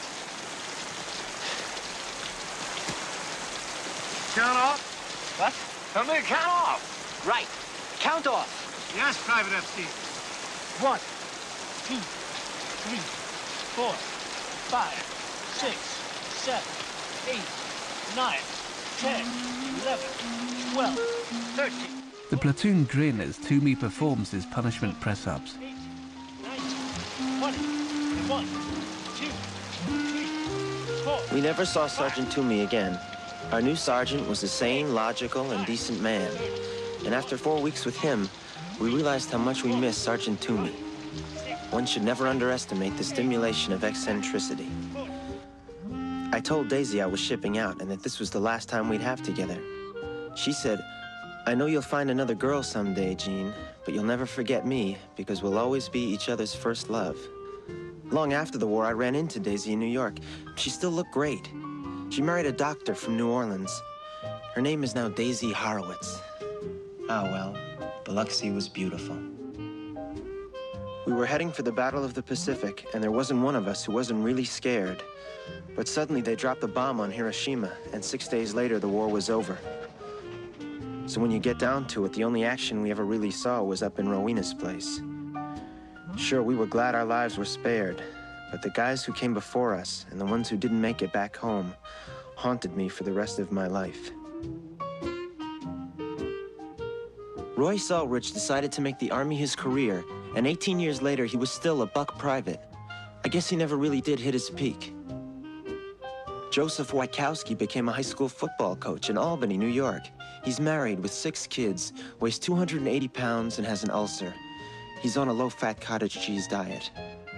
Count off? What? Tell me to count off. Right. Count off. Yes, Private Epstein. 1, 2, 3, 4, 5, 6, 7, 8, 9, 10, 11, 12, 13, The platoon grin as Toomey performs his punishment press-ups. 1, 2, 3, 4. We never saw Sergeant Toomey again. Our new sergeant was a sane, logical, and decent man. And after 4 weeks with him, we realized how much we missed Sergeant Toomey. One should never underestimate the stimulation of eccentricity. I told Daisy I was shipping out and that this was the last time we'd have together. She said, "I know you'll find another girl someday, Gene, but you'll never forget me because we'll always be each other's first love." Long after the war, I ran into Daisy in New York. She still looked great. She married a doctor from New Orleans. Her name is now Daisy Horowitz. Ah, well, Biloxi was beautiful. We were heading for the Battle of the Pacific, and there wasn't one of us who wasn't really scared. But suddenly they dropped a bomb on Hiroshima, and 6 days later the war was over. So when you get down to it, the only action we ever really saw was up in Rowena's place. Sure, we were glad our lives were spared, but the guys who came before us, and the ones who didn't make it back home, haunted me for the rest of my life. Roy Selridge decided to make the Army his career, and 18 years later, he was still a buck private. I guess he never really did hit his peak. Joseph Wachowski became a high school football coach in Albany, New York. He's married with 6 kids, weighs 280 pounds, and has an ulcer. He's on a low-fat cottage cheese diet.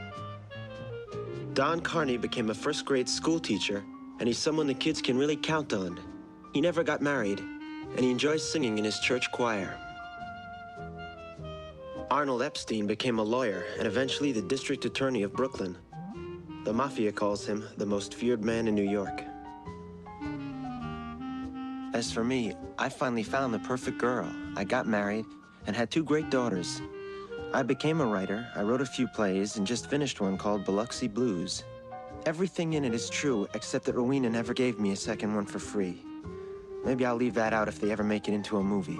Don Carney became a first-grade school teacher, and he's someone the kids can really count on. He never got married, and he enjoys singing in his church choir. Arnold Epstein became a lawyer and eventually the district attorney of Brooklyn. The mafia calls him the most feared man in New York. As for me, I finally found the perfect girl. I got married and had 2 great daughters. I became a writer, I wrote a few plays, and just finished one called Biloxi Blues. Everything in it is true, except that Rowena never gave me a second one for free. Maybe I'll leave that out if they ever make it into a movie.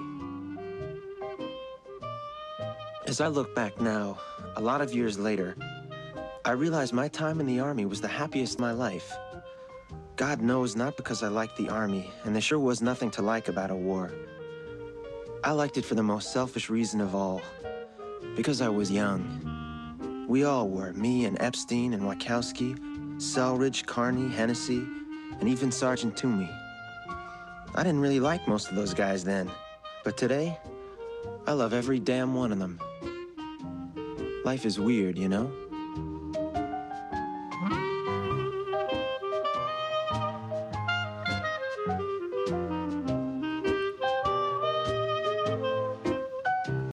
As I look back now, a lot of years later, I realize my time in the Army was the happiest of my life. God knows, not because I liked the Army, and there sure was nothing to like about a war. I liked it for the most selfish reason of all, because I was young. We all were, me and Epstein and Wachowski, Selridge, Carney, Hennessy, and even Sergeant Toomey. I didn't really like most of those guys then, but today, I love every damn one of them. Life is weird, you know?